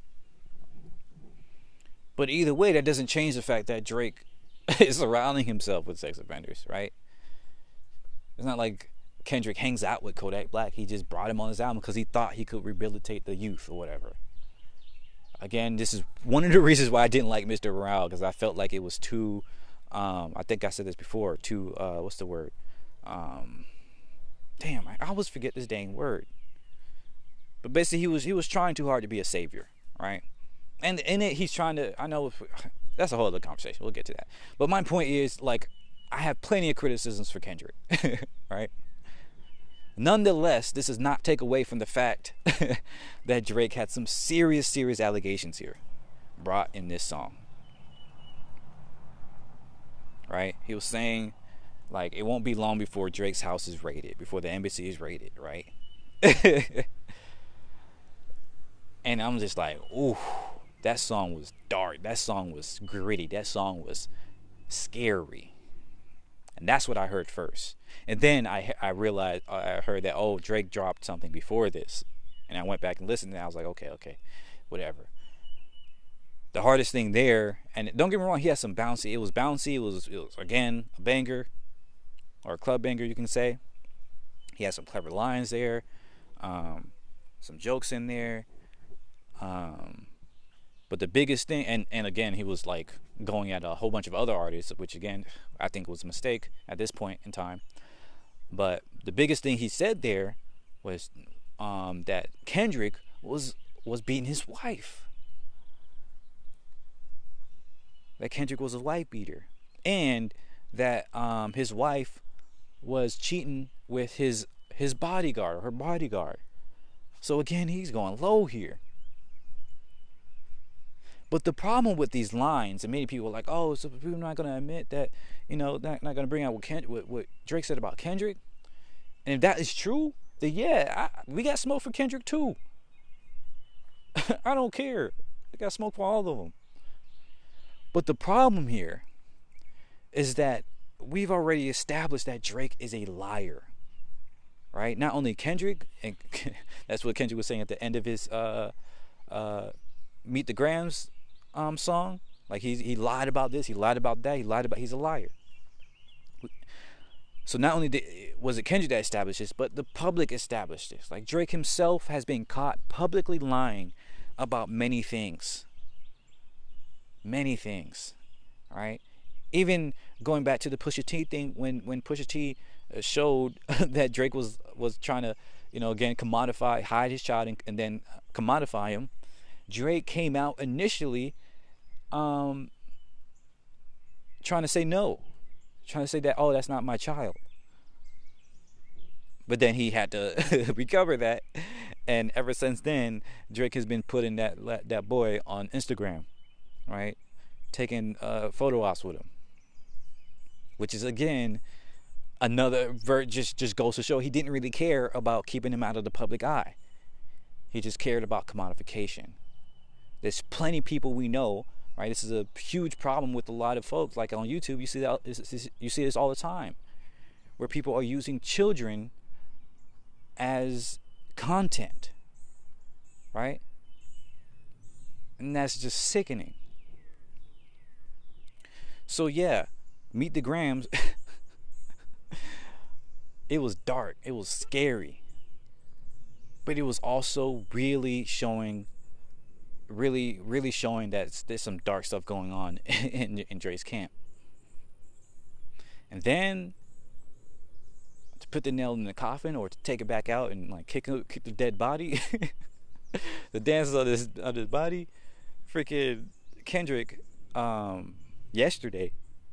But either way, that doesn't change the fact that Drake is surrounding himself with sex offenders, right? It's not like Kendrick hangs out with Kodak Black. He just brought him on his album because he thought he could rehabilitate the youth or whatever. Again, this is one of the reasons why I didn't like Mr. Brown, because I felt like it was too, I think I said this before, too, what's the word? Damn, I always forget this dang word. But basically, he was trying too hard to be a savior, right? And in it, he's trying to, I know, that's a whole other conversation. We'll get to that. But my point is, like, I have plenty of criticisms for Kendrick, right? Nonetheless, this does not take away from the fact that Drake had some serious allegations here brought in this song. Right? He was saying, like, it won't be long before Drake's house is raided, before the embassy is raided, right? And I'm just like, ooh, that song was dark. That song was gritty. That song was scary. And that's what I heard first. And then I realized, I heard that, oh, Drake dropped something before this. And I went back and listened, and I was like, okay, whatever. The hardest thing there, and don't get me wrong, he had some bouncy. It was bouncy. It was again, a banger, or a club banger, you can say. He had some clever lines there, some jokes in there. But the biggest thing, and again, he was like going at a whole bunch of other artists, which again, I think was a mistake at this point in time. But the biggest thing he said there was that Kendrick was beating his wife. That Kendrick was a wife beater, and that his wife was cheating with his bodyguard, or her bodyguard. So again, he's going low here. But the problem with these lines, and many people are like, oh, so people are not going to admit that, you know, not going to bring out what Drake said about Kendrick. And if that is true, then yeah, we got smoke for Kendrick too. I don't care. We got smoke for all of them. But the problem here is that we've already established that Drake is a liar. Right? Not only Kendrick, and that's what Kendrick was saying at the end of his Meet the Grams song. Like, he lied about this, he lied about that, he's a liar. So not only was it Kendrick that established this, but the public established this. Like, Drake himself has been caught publicly lying about many things. Many things. Right? Even going back to the Pusha T thing, when Pusha T showed that Drake was trying to, you know, again, hide his child and then commodify him, Drake came out initially trying to say no. Trying to say that, oh, that's not my child. But then he had to recover that And ever since then, Drake has been putting that boy on Instagram, right? Taking photo ops with him, which is again another just goes to show he didn't really care about keeping him out of the public eye. He just cared about commodification. There's plenty of people we know, right? This is a huge problem with a lot of folks. Like on YouTube, you see this all the time, where people are using children as content, right? And that's just sickening. So yeah, Meet the Grams. It was dark, it was scary, but it was also really showing that there's some dark stuff going on in Dre's camp. And then to put the nail in the coffin, or to take it back out and like kick the dead body, the dances of this body, freaking Kendrick yesterday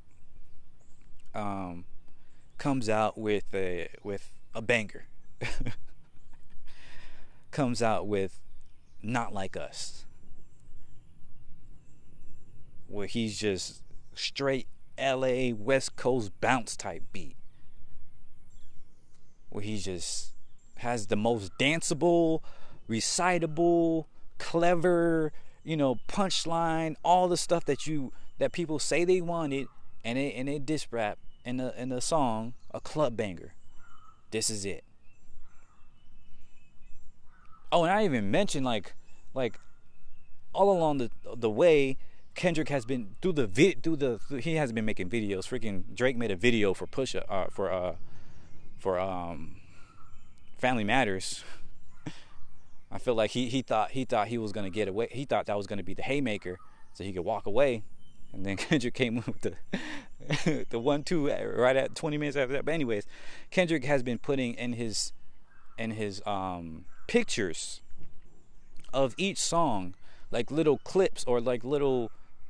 comes out with a banger. Comes out with Not Like Us, where he's just straight LA West Coast bounce type beat, where he just has the most danceable, recitable, clever, punchline, all the stuff that people say they wanted, and they diss rap in the song, a club banger. This is it. Oh, and I even mentioned like all along the way, Kendrick has been he has been making videos. Freaking Drake made a video for Family Matters. I feel like he thought he was gonna get away. He thought that was gonna be the haymaker, so he could walk away. And then Kendrick came with the 1-2 right at 20 minutes after that. But anyways, Kendrick has been putting in his pictures of each song like little clips, or like little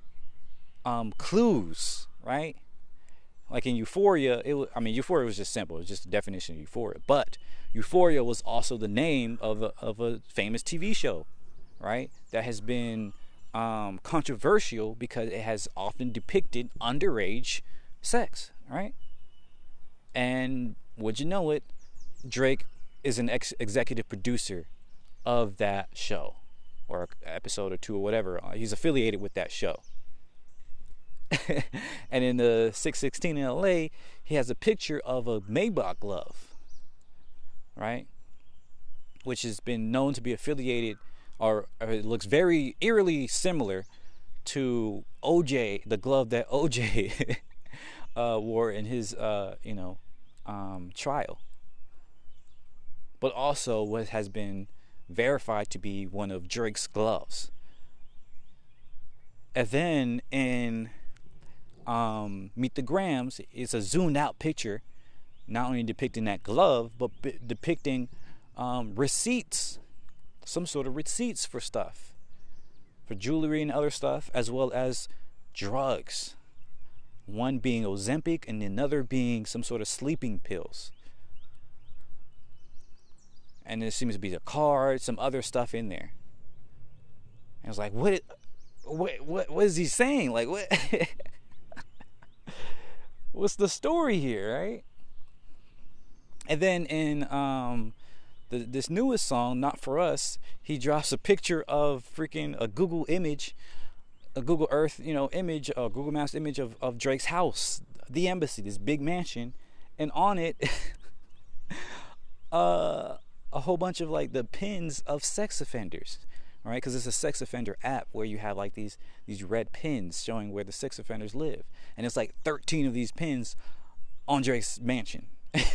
clues, right? Like in Euphoria, Euphoria was just simple. It was just the definition of Euphoria. But Euphoria was also the name of a famous TV show, right? That has been controversial because it has often depicted underage sex, right? And would you know it, Drake is an executive producer of that show, or episode or two, or whatever. He's affiliated with that show. And in the 616 in LA, he has a picture of a Maybach glove, right? Which has been known to be affiliated, or it looks very eerily similar to OJ, the glove that OJ wore in his trial. But also what has been verified to be one of Drake's gloves. And then in Meet the Grams, it's a zoomed out picture, not only depicting that glove, but depicting receipts, some sort of receipts for stuff, for jewelry and other stuff, as well as drugs. One being Ozempic and another being some sort of sleeping pills. And there seems to be a card, some other stuff in there. And I was like, what is he saying? Like, what? What's the story here, right? And then in this newest song, Not For Us, he drops a picture of freaking a Google image, a Google Earth, image, a Google Maps image of Drake's house, the embassy, this big mansion, and on it, a whole bunch of like the pins of sex offenders, right? Because it's a sex offender app where you have like these red pins showing where the sex offenders live, and it's like 13 of these pins on Drake's mansion.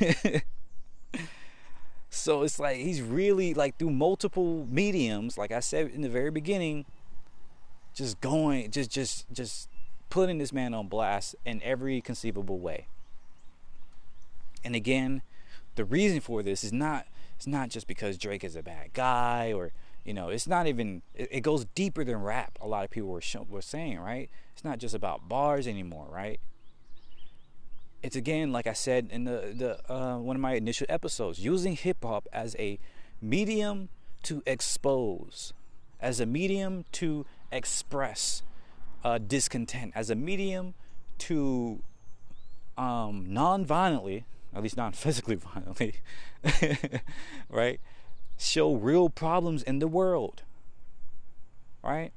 So it's like he's really, like, through multiple mediums, like I said in the very beginning, just putting this man on blast in every conceivable way. And again, the reason for this is it's not just because Drake is a bad guy, or it's not even, it goes deeper than rap. A lot of people were saying, right? It's not just about bars anymore, right? It's, again, like I said in the one of my initial episodes, using hip hop as a medium to expose, as a medium to express discontent, as a medium to non-violently, at least not physically violently, right, show real problems in the world, right?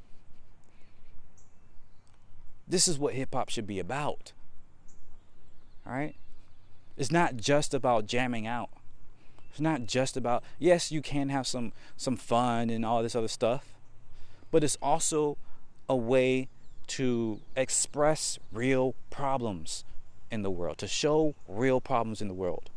This is what hip-hop should be about, all right? It's not just about jamming out. It's not just about, yes, you can have some fun and all this other stuff, but it's also a way to express real problems in the world, to show real problems in the world.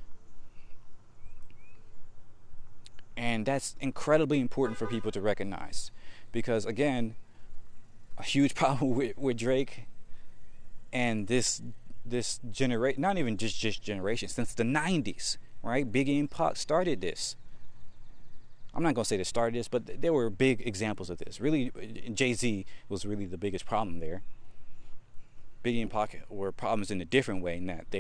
And that's incredibly important for people to recognize, because again, a huge problem with Drake and this generation, not even just generation, since the 90s, right? Biggie and Pac started this. I'm not going to say they started this, but there were big examples of this. Really, Jay-Z was really the biggest problem there. Biggie and Pac were problems in a different way in that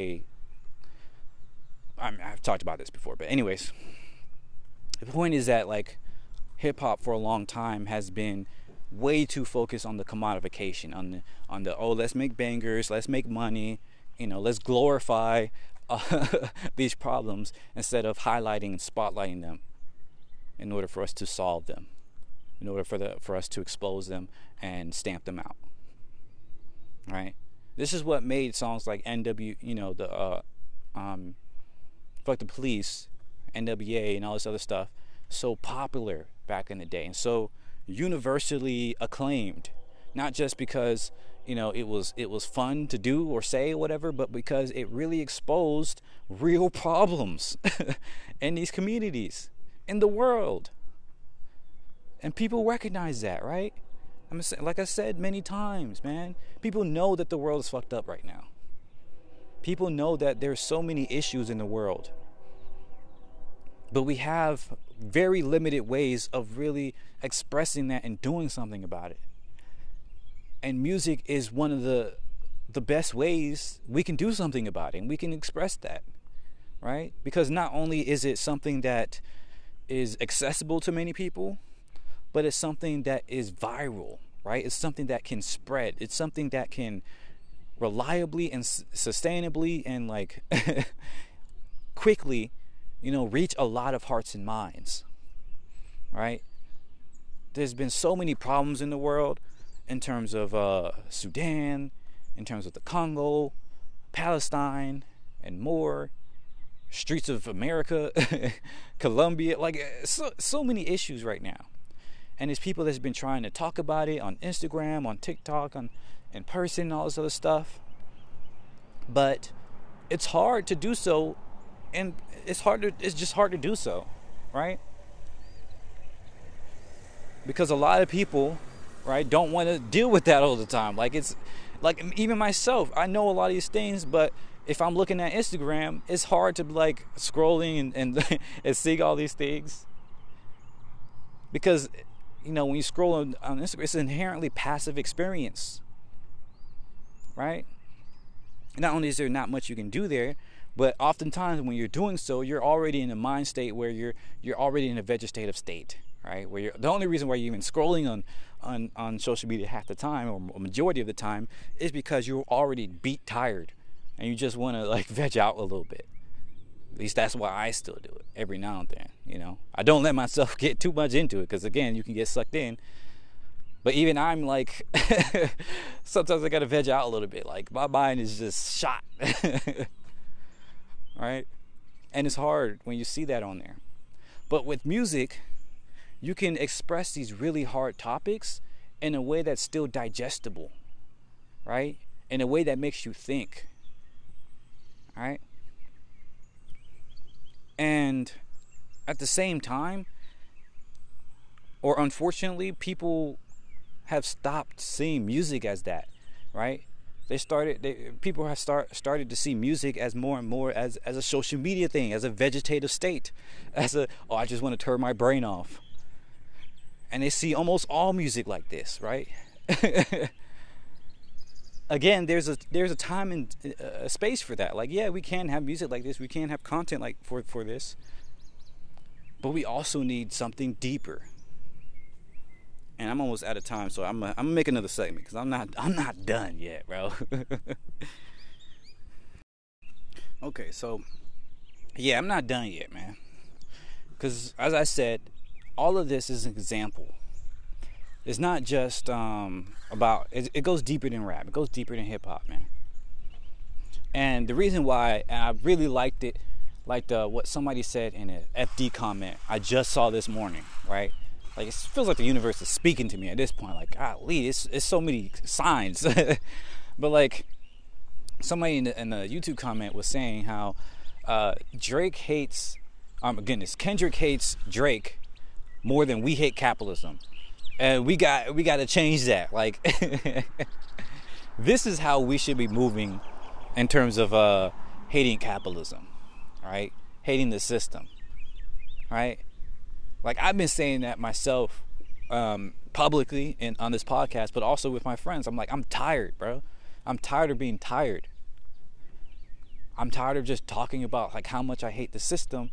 I've talked about this before, but anyways, the point is that like hip-hop for a long time has been way too focused on the commodification, on the oh, let's make bangers, let's make money, let's glorify these problems instead of highlighting and spotlighting them in order for us to solve them, in order for us to expose them and stamp them out, right? This is what made songs like NW, Fuck the Police, NWA, and all this other stuff so popular back in the day, and so universally acclaimed, not just because it was fun to do or say or whatever, but because it really exposed real problems in these communities, in the world, and people recognize that, right? Like I said many times, man, people know that the world is fucked up right now. People know that there's so many issues in the world, but we have very limited ways of really expressing that and doing something about it. And music is one of the best ways we can do something about it, and we can express that, right? Because not only is it something that is accessible to many people, but it's something that is viral, right? It's something that can spread. It's something that can reliably and sustainably and like quickly, reach a lot of hearts and minds, right? There's been so many problems in the world in terms of Sudan, in terms of the Congo, Palestine, and more. Streets of America, Colombia, like so many issues right now. And there's people that's been trying to talk about it on Instagram, on TikTok, in person, all this other stuff. But it's hard to do so, and it's just hard to do so, right? Because a lot of people, right, don't want to deal with that all the time. Like it's like even myself, I know a lot of these things, but if I'm looking at Instagram, it's hard to be like scrolling and and seeing all these things. Because, when you scroll on Instagram, it's an inherently passive experience, right? Not only is there not much you can do there, but oftentimes when you're doing so, you're already in a mind state where you're already in a vegetative state, right? Where the only reason why you're even scrolling on social media half the time, or a majority of the time, is because you're already beat tired. And you just want to like veg out a little bit. At least that's why I still do it every now and then. I don't let myself get too much into it, because again, you can get sucked in. But even I'm like, sometimes I gotta veg out a little bit. Like my mind is just shot, right? And it's hard when you see that on there. But with music, you can express these really hard topics in a way that's still digestible, right? In a way that makes you think. All right. And at the same time, or unfortunately, people have stopped seeing music as that, right? People have started to see music as more and more as a social media thing, as a vegetative state, I just want to turn my brain off. And they see almost all music like this, right? Again, there's a time and a space for that. Like, yeah, we can have music like this. We can have content like for this. But we also need something deeper. And I'm almost out of time, so I'm gonna make another segment because I'm not done yet, bro. Okay, so yeah, I'm not done yet, man. Because as I said, all of this is an example. It's not just about. It goes deeper than rap. It goes deeper than hip hop, man. And the reason why I really liked it, like what somebody said in an FD comment I just saw this morning, right? Like, it feels like the universe is speaking to me at this point. Like, golly, it's so many signs. But like, somebody in the YouTube comment was saying how Drake hates, Kendrick hates Drake more than we hate capitalism, and we got to change that. Like, this is how we should be moving in terms of hating capitalism, right? Hating the system, right? Like, I've been saying that myself publicly and on this podcast, but also with my friends. I'm like, I'm tired, bro. I'm tired of being tired. I'm tired of just talking about like how much I hate the system.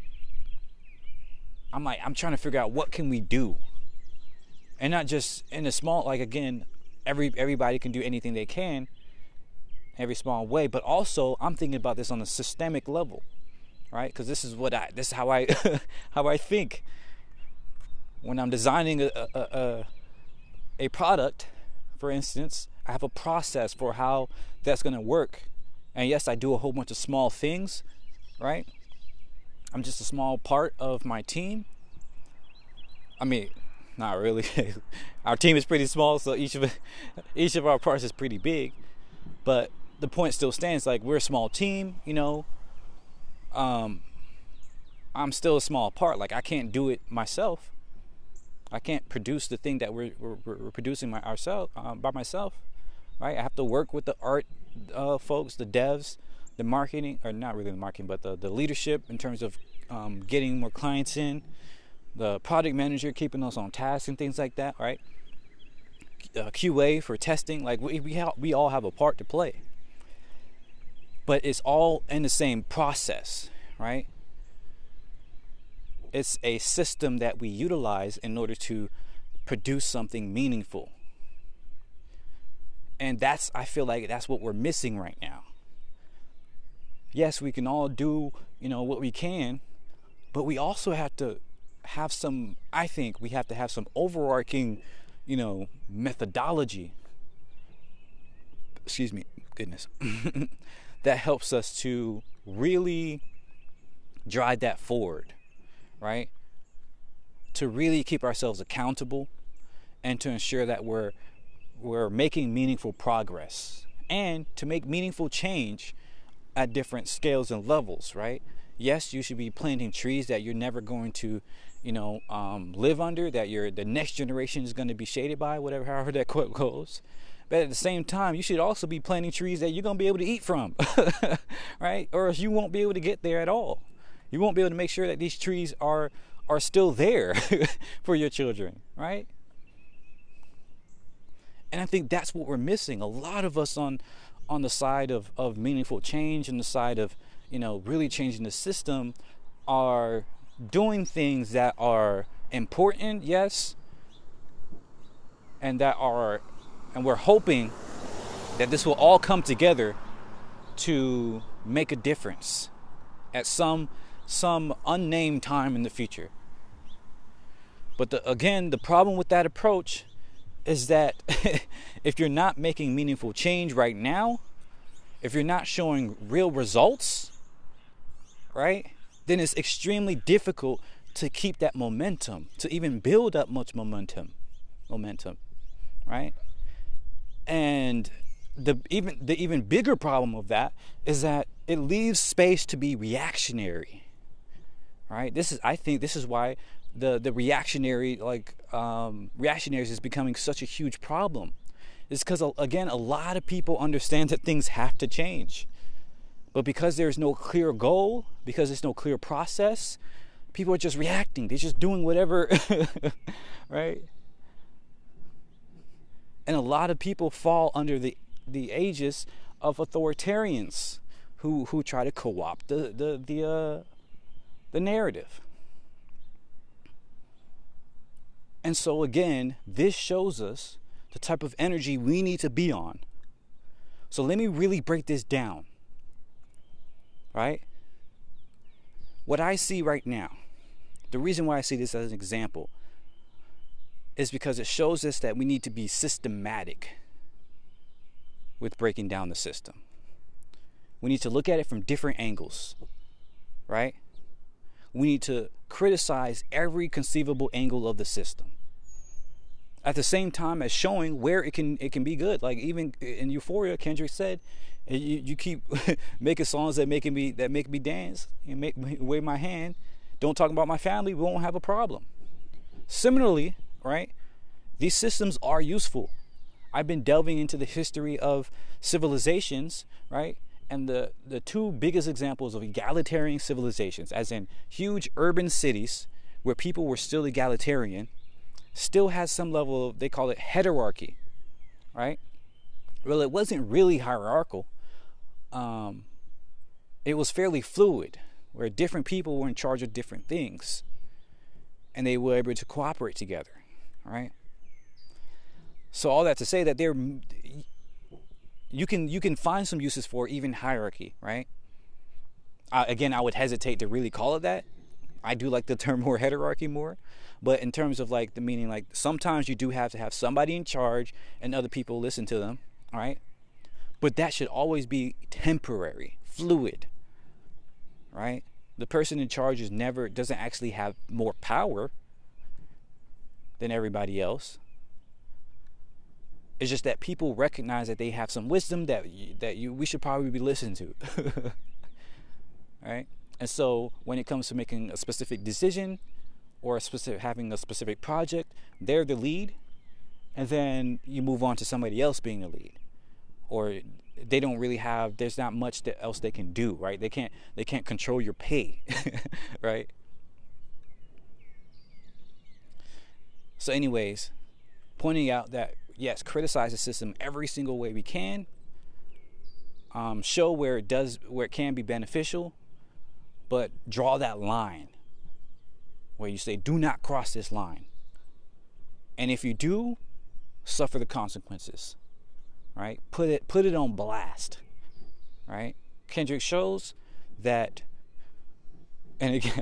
I'm trying to figure out what can we do, and not just in a small, like, again, everybody can do anything they can, every small way, but also I'm thinking about this on a systemic level, right? Because this is how I how I think when I'm designing a product. For instance, I have a process for how that's going to work. And yes, I do a whole bunch of small things, right? I'm just a small part of my team. I mean, not really. Our team is pretty small, so each of our parts is pretty big. But the point still stands. Like, we're a small team, you know. I'm still a small part. Like, I can't do it myself. I can't produce the thing that we're producing by myself, right? I have to work with the art folks, the devs, the marketing, or not really the marketing, but the leadership in terms of getting more clients in, the product manager keeping us on task and things like that, right? QA for testing. Like, we all have a part to play, but it's all in the same process, right? It's a system that we utilize in order to produce something meaningful. And I feel like that's what we're missing right now. Yes, we can all do, what we can, but we also have to have some, I think we have to have some overarching, methodology. Excuse me, goodness. That helps us to really drive that forward. Right? To really keep ourselves accountable and to ensure that we're making meaningful progress and to make meaningful change at different scales and levels, right? Yes, you should be planting trees that you're never going to, live under, that the next generation is going to be shaded by, however that quote goes. But at the same time, you should also be planting trees that you're going to be able to eat from, right? Or else you won't be able to get there at all. You won't be able to make sure that these trees are still there for your children, right? And I think that's what we're missing. A lot of us on the side of meaningful change and the side of, really changing the system are doing things that are important, yes, and we're hoping that this will all come together to make a difference at some unnamed time in the future. But the problem with that approach is that if you're not making meaningful change right now, if you're not showing real results, right, then it's extremely difficult to keep that momentum, to even build up much momentum, right? And the even bigger problem of that is that it leaves space to be reactionary. Right? I think this is why the reactionaries is becoming such a huge problem. It's because, again, a lot of people understand that things have to change. But because there's no clear goal, because there's no clear process, people are just reacting. They're just doing whatever, right? And a lot of people fall under the aegis of authoritarians who try to co-opt the narrative, And so again, this shows us the type of energy we need to be on. So let me really break this down, right? What I see right now, the reason why I see this as an example is because it shows us that we need to be systematic with breaking down the system. We need to look at it from different angles, right? We need to criticize every conceivable angle of the system, at the same time as showing where it can be good. Like even in Euphoria, Kendrick said, "You keep making songs that make me dance and make me wave my hand. Don't talk about my family. We won't have a problem." Similarly, right? These systems are useful. I've been delving into the history of civilizations, right? And the two biggest examples of egalitarian civilizations, as in huge urban cities where people were still egalitarian, still has some level of, they call it hierarchy, right? Well, it wasn't really hierarchical. It was fairly fluid, where different people were in charge of different things, and they were able to cooperate together, right? So all that to say that you can find some uses for even hierarchy, right? Again, I would hesitate to really call it that. I do like the term more hierarchy more, but in terms of like the meaning, like sometimes you do have to have somebody in charge and other people listen to them, all right? But that should always be temporary, fluid, right? The person in charge doesn't actually have more power than everybody else. It's just that people recognize that they have some wisdom that we should probably be listening to, right? And so when it comes to making a specific decision or having a specific project, they're the lead, and then you move on to somebody else being the lead, or they don't really have. There's not much else they can do, right? They can't control your pay, right? So, anyways, pointing out that yes, criticize the system every single way we can. Show where it can be beneficial, but draw that line where you say, do not cross this line. And if you do, suffer the consequences, right? Put it on blast, right? Kendrick shows that, and again,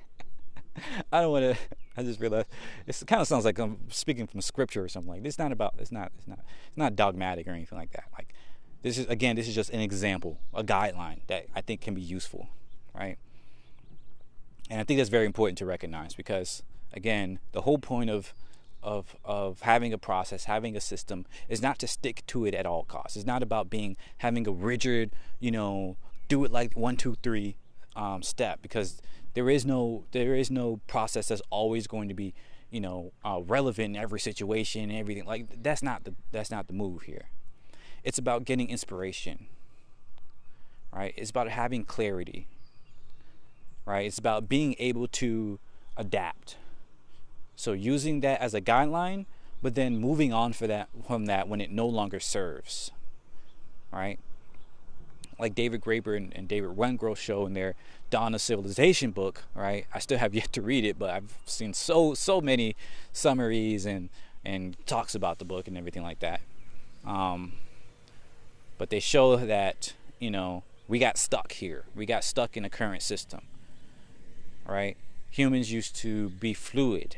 I just realized it kind of sounds like I'm speaking from scripture or something like this. It's not dogmatic or anything like that. Like this is just an example, a guideline that I think can be useful, right? And I think that's very important to recognize, because again, the whole point of having a process, having a system, is not to stick to it at all costs. It's not about having a rigid, do it like 1, 2, 3 step, because there is no process that's always going to be relevant in every situation and everything. Like that's not the move here. It's about getting inspiration, right? It's about having clarity, right? It's about being able to adapt. So using that as a guideline, but then moving on from that when it no longer serves, right? Like David Graeber and David Wengrow show in their Dawn of Civilization book, right? I still have yet to read it, but I've seen so many summaries and talks about the book and everything like that. But they show that, we got stuck here. We got stuck in the current system, right? Humans used to be fluid.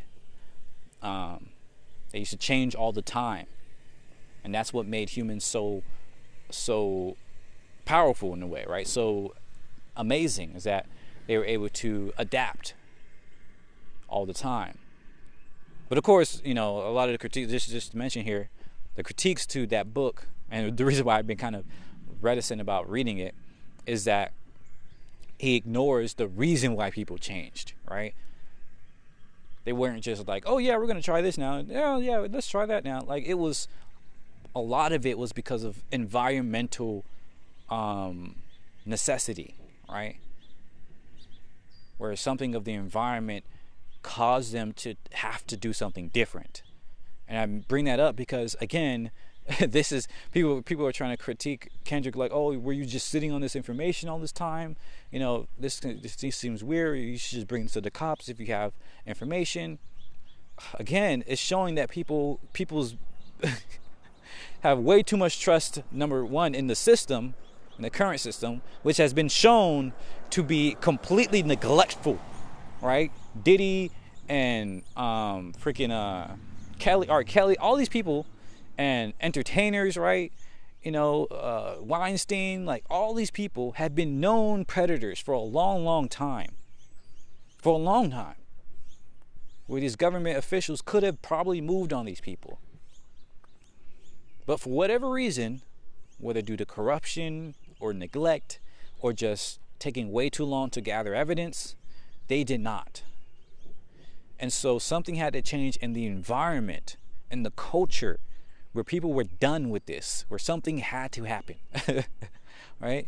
They used to change all the time. And that's what made humans so powerful in a way, right? So amazing is that they were able to adapt all the time. But of course, a lot of the critiques, just to mention here, the critiques to that book, and the reason why I've been kind of reticent about reading it, is that he ignores the reason why people changed, right? They weren't just like, oh yeah, we're going to try this now. Yeah, let's try that now. Like a lot of it was because of environmental necessity, right? Where something of the environment caused them to have to do something different. And I bring that up because, again, this is people are trying to critique Kendrick like, oh, were you just sitting on this information all this time? This seems weird. You should just bring it to the cops if you have information. again, it's showing that people's have way too much trust, number one, in the system, in the current system, which has been shown to be completely neglectful, right? Diddy and Kelly, R. Kelly, all these people and entertainers, right? Weinstein, like all these people have been known predators for a long, long time. For a long time. Where these government officials could have probably moved on these people. But for whatever reason, whether due to corruption or neglect or just taking way too long to gather evidence, they did not. And so something had to change in the environment, in the culture, where people were done with this, where something had to happen, right?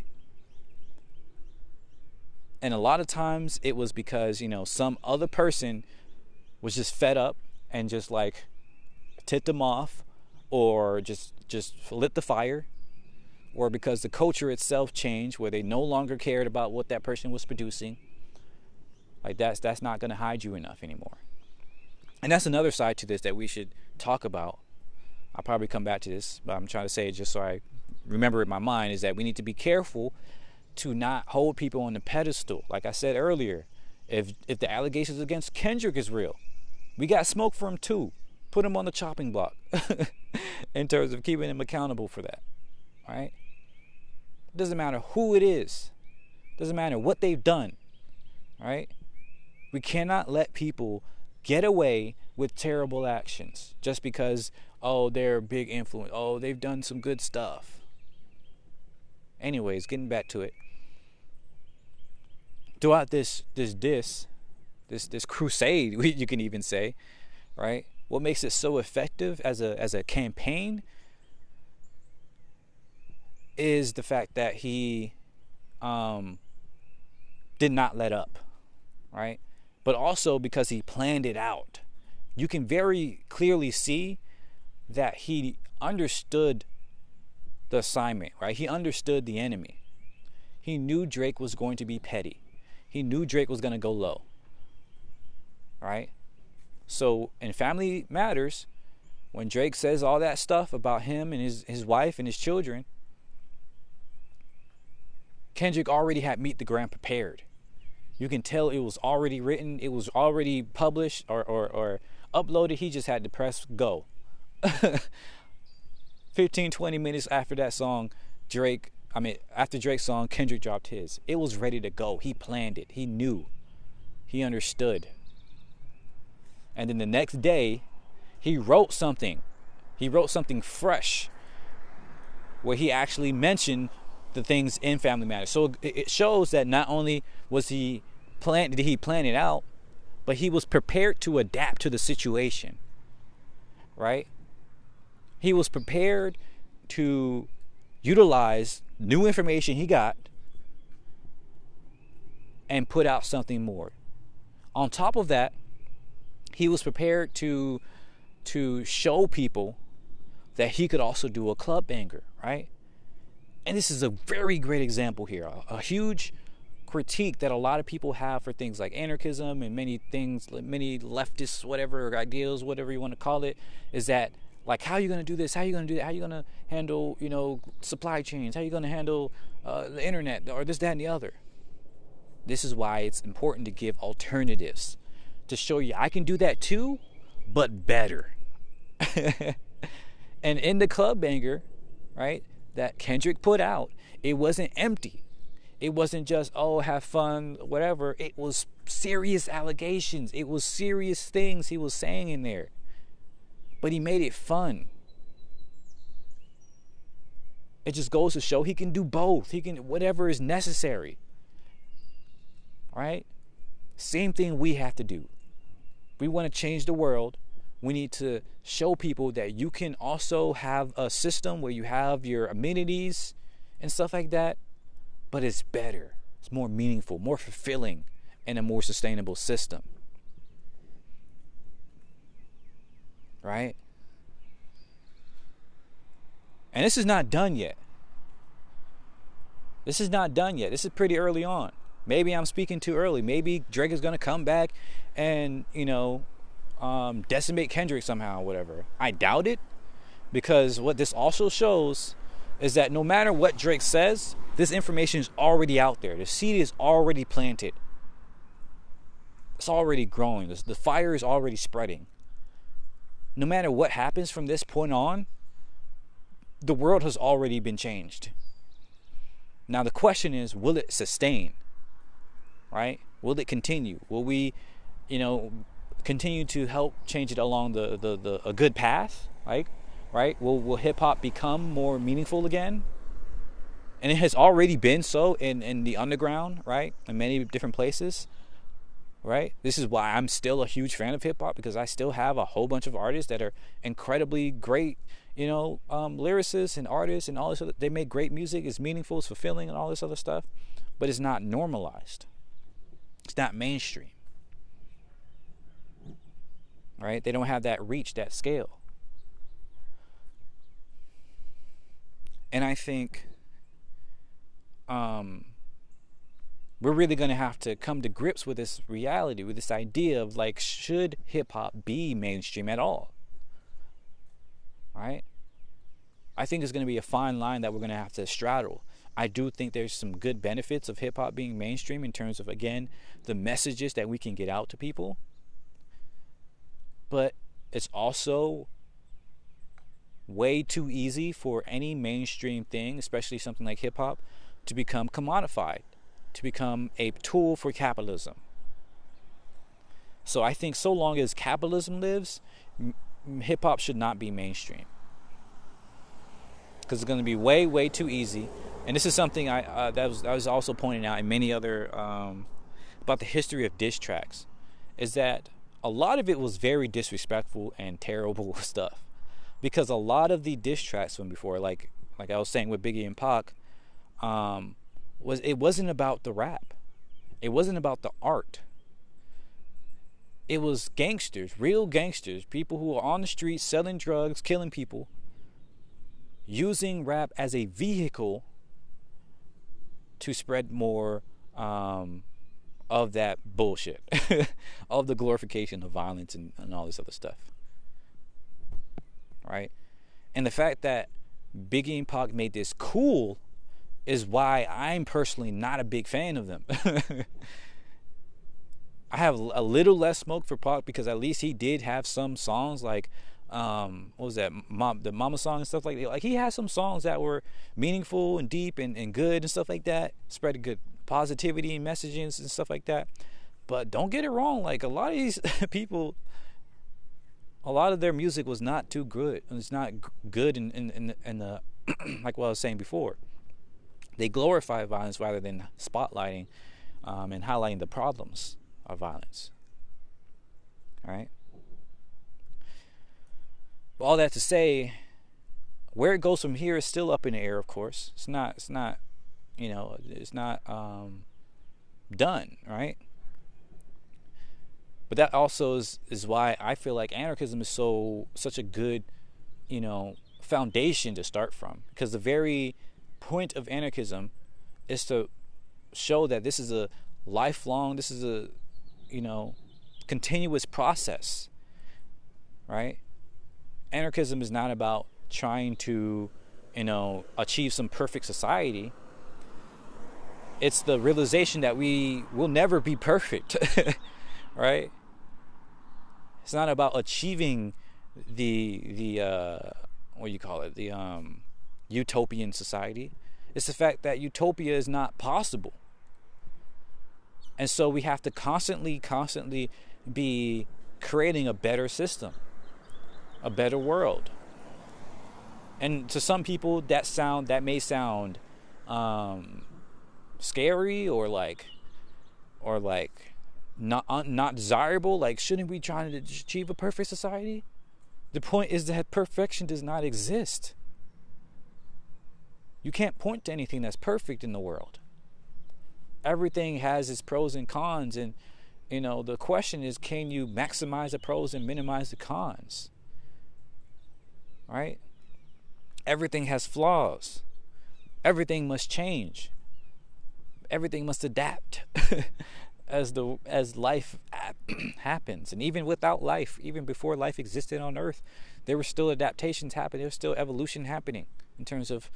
And a lot of times it was because, some other person was just fed up and just like tipped them off, or just lit the fire, or because the culture itself changed where they no longer cared about what that person was producing. Like that's not going to hide you enough anymore. And that's another side to this that we should talk about. I'll probably come back to this, but I'm trying to say it just so I remember it in my mind, is that we need to be careful to not hold people on the pedestal. Like I said earlier, if the allegations against Kendrick is real, we got smoke for him too. Put him on the chopping block in terms of keeping him accountable for that. All right? It doesn't matter who it is. It doesn't matter what they've done. All right? We cannot let people get away with terrible actions just because, they're a big influence. They've done some good stuff. Anyways, getting back to it. Throughout this crusade, you can even say, right? What makes it so effective as a campaign is the fact that he did not let up, right? But also because he planned it out. You can very clearly see that he understood the assignment, right? He understood the enemy. He knew Drake was going to be petty. He knew Drake was going to go low, right? So in Family Matters, when Drake says all that stuff about him and his wife and his children, Kendrick already had Meet the Gram prepared. You can tell it was already written, it was already published or uploaded. He just had to press go. 15-20 minutes after that song, after Drake's song, Kendrick dropped his. It was ready to go. He planned it. He knew. He understood. And then the next day, he wrote something. He wrote something fresh where he actually mentioned the things in Family Matters. So it shows that not only did he plan it out, but he was prepared to adapt to the situation. Right? He was prepared to utilize new information he got and put out something more. On top of that, he was prepared to show people that he could also do a club banger, right? And this is a very great example here. A huge critique that a lot of people have for things like anarchism and many things, many leftist whatever ideals, whatever you want to call it, is that like, how are you going to do this? How are you going to do that? How are you going to handle, supply chains? How are you going to handle the internet or this, that, and the other? This is why it's important to give alternatives to show you I can do that too, but better. And in the club banger, right, that Kendrick put out, it wasn't empty. It wasn't just, have fun, whatever. It was serious allegations. It was serious things he was saying in there. But he made it fun. It just goes to show he can do both. He can, whatever is necessary. Right? Same thing we have to do. We want to change the world. We need to show people that you can also have a system where you have your amenities and stuff like that, but it's better. It's more meaningful, more fulfilling, and a more sustainable system. Right? And this is not done yet. This is not done yet. This is pretty early on. Maybe I'm speaking too early. Maybe Drake is going to come back and, decimate Kendrick somehow, whatever. I doubt it, because what this also shows is that no matter what Drake says, this information is already out there. The seed is already planted. It's already growing. The fire is already spreading. No matter what happens from this point on, the world has already been changed. Now the question is, will it sustain? Right? Will it continue? Will we, continue to help change it along a good path? Right? Will hip hop become more meaningful again? And it has already been so in the underground, right? In many different places. Right? This is why I'm still a huge fan of hip hop, because I still have a whole bunch of artists that are incredibly great, lyricists and artists and all this other. They make great music. It's meaningful, it's fulfilling, and all this other stuff, but it's not normalized. It's not mainstream. Right? They don't have that reach, that scale. And I think we're really going to have to come to grips with this reality, with this idea of should hip-hop be mainstream at all? Right? I think it's going to be a fine line that we're going to have to straddle. I do think there's some good benefits of hip-hop being mainstream in terms of, again, the messages that we can get out to people. But it's also way too easy for any mainstream thing, especially something like hip-hop, to become commodified, to become a tool for capitalism. So I think so long as capitalism lives, hip-hop should not be mainstream, because it's going to be way, way too easy. And this is something I was also pointing out in many other about the history of diss tracks, is that a lot of it was very disrespectful and terrible stuff, because a lot of the diss tracks from before, like I was saying with Biggie and Pac, it wasn't about the rap, it wasn't about the art. It was gangsters, real gangsters, people who are on the street selling drugs, killing people, using rap as a vehicle to spread more of that bullshit, of the glorification of violence and all this other stuff. Right? And the fact that Biggie and Pac made this cool is why I'm personally not a big fan of them. I have a little less smoke for Pac, because at least he did have some songs like what was that, the Mama song and stuff like that. Like, he had some songs that were meaningful and deep and good and stuff like that, spread good positivity and messages and stuff like that. But don't get it wrong, like, a lot of these people, a lot of their music was not too good. It's not good in the like what I was saying before. They glorify violence rather than spotlighting and highlighting the problems of violence. All right? But all that to say, where it goes from here is still up in the air, of course. It's not done, right? But that also is why I feel like anarchism is such a good, foundation to start from. Because the very point of anarchism is to show that this is a lifelong, this is a, continuous process, right? Anarchism is not about trying to, achieve some perfect society. It's the realization that we will never be perfect, right? It's not about achieving the what do you call it, the utopian society. It's the fact that utopia is not possible. And so we have to constantly be creating a better system, a better world. And to some people that may sound scary or not desirable. Like, shouldn't we try to achieve a perfect society? The point is that perfection does not exist. You can't point to anything that's perfect in the world. Everything has its pros and cons, and the question is, can you maximize the pros and minimize the cons? Right? Everything has flaws. Everything must change. Everything must adapt as life happens. And even without life, even before life existed on Earth, there were still adaptations happening. There was still evolution happening in terms of,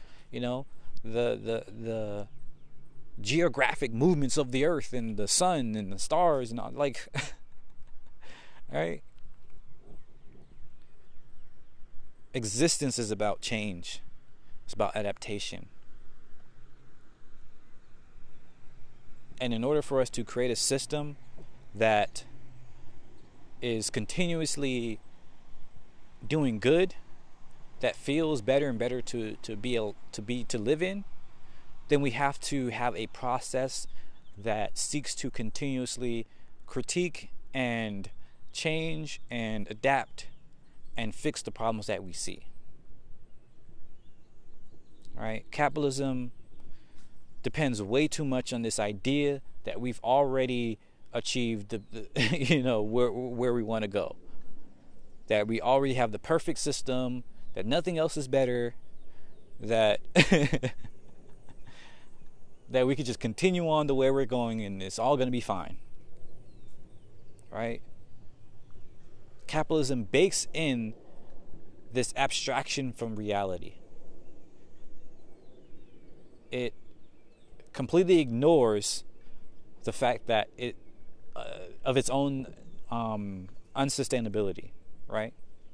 the geographic movements of the Earth and the sun and the stars and all, like, right? Existence is about change. It's about adaptation. And in order for us to create a system that is continuously doing good, that feels better and better to live in, then we have to have a process that seeks to continuously critique and change and adapt and fix the problems that we see. All right? Capitalism depends way too much on this idea that we've already achieved where we want to go, that we already have the perfect system, that nothing else is better, that that we could just continue on the way we're going and it's all going to be fine, right? Capitalism bakes in this abstraction from reality. It completely ignores the fact that it of its own unsustainability, right?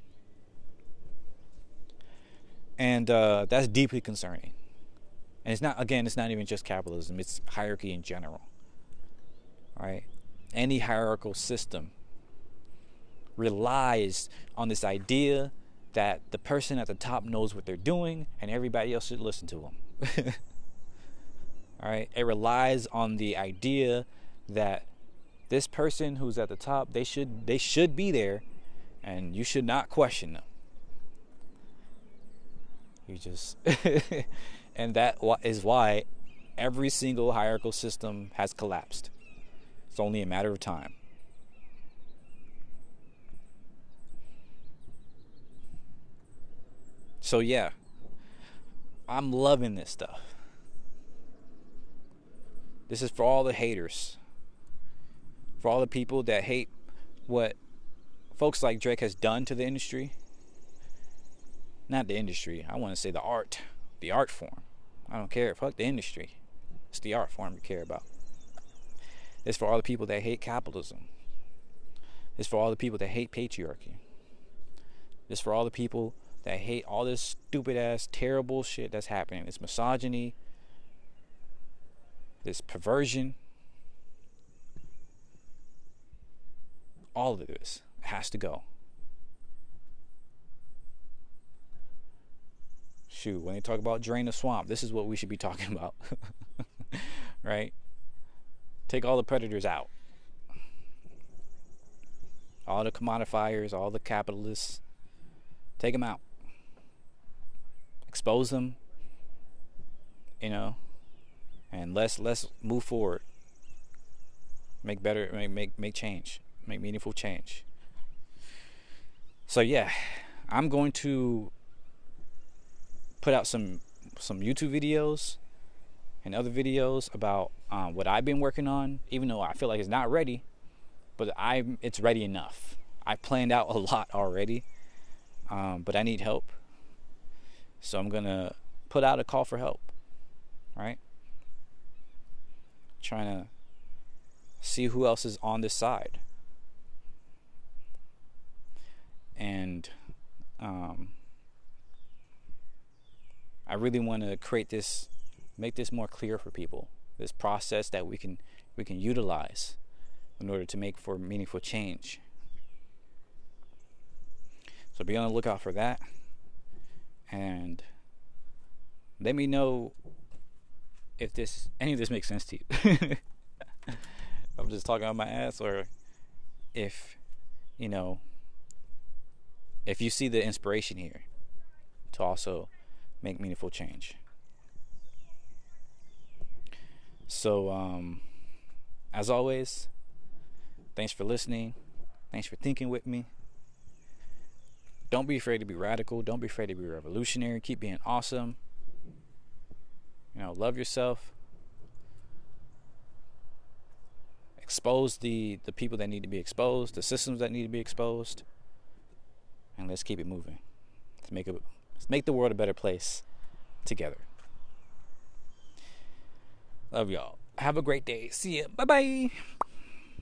And that's deeply concerning. And it's not even just capitalism, it's hierarchy in general, right? Any hierarchical system relies on this idea that the person at the top knows what they're doing and everybody else should listen to them. All right? It relies on the idea that this person who's at the top, they should be there and you should not question them. You just and that is why every single hierarchical system has collapsed. It's only a matter of time. So yeah, I'm loving this stuff. This is for all the haters. For all the people that hate what folks like Drake has done to the industry. Not the industry, I want to say the art form. I don't care, fuck the industry. It's the art form you care about. It's for all the people that hate capitalism. It's for all the people that hate patriarchy. It's for all the people that hate all this stupid ass terrible shit that's happening. This misogyny, this perversion, all of this has to go. Shoot, when they talk about drain the swamp, this is what we should be talking about. Right? Take all the predators out. All the commodifiers, all the capitalists, take them out. Expose them, and let's move forward. Make better, make change, make meaningful change. So yeah, I'm going to put out some YouTube videos and other videos about what I've been working on, even though I feel like it's not ready, but it's ready enough. I planned out a lot already, but I need help. So I'm gonna put out a call for help, right? Trying to see who else is on this side. And I really want to make this more clear for people. This process that we can utilize in order to make for meaningful change. So be on the lookout for that. And let me know if any of this makes sense to you. I'm just talking on my ass, or if you see the inspiration here to also make meaningful change. So as always, thanks for listening. Thanks for thinking with me. Don't be afraid to be radical. Don't be afraid to be revolutionary. Keep being awesome. Love yourself. expose the people that need to be exposed, the systems that need to be exposed, and let's keep it moving. Let's make the world a better place together. Love y'all. Have a great day. See ya. Bye-bye.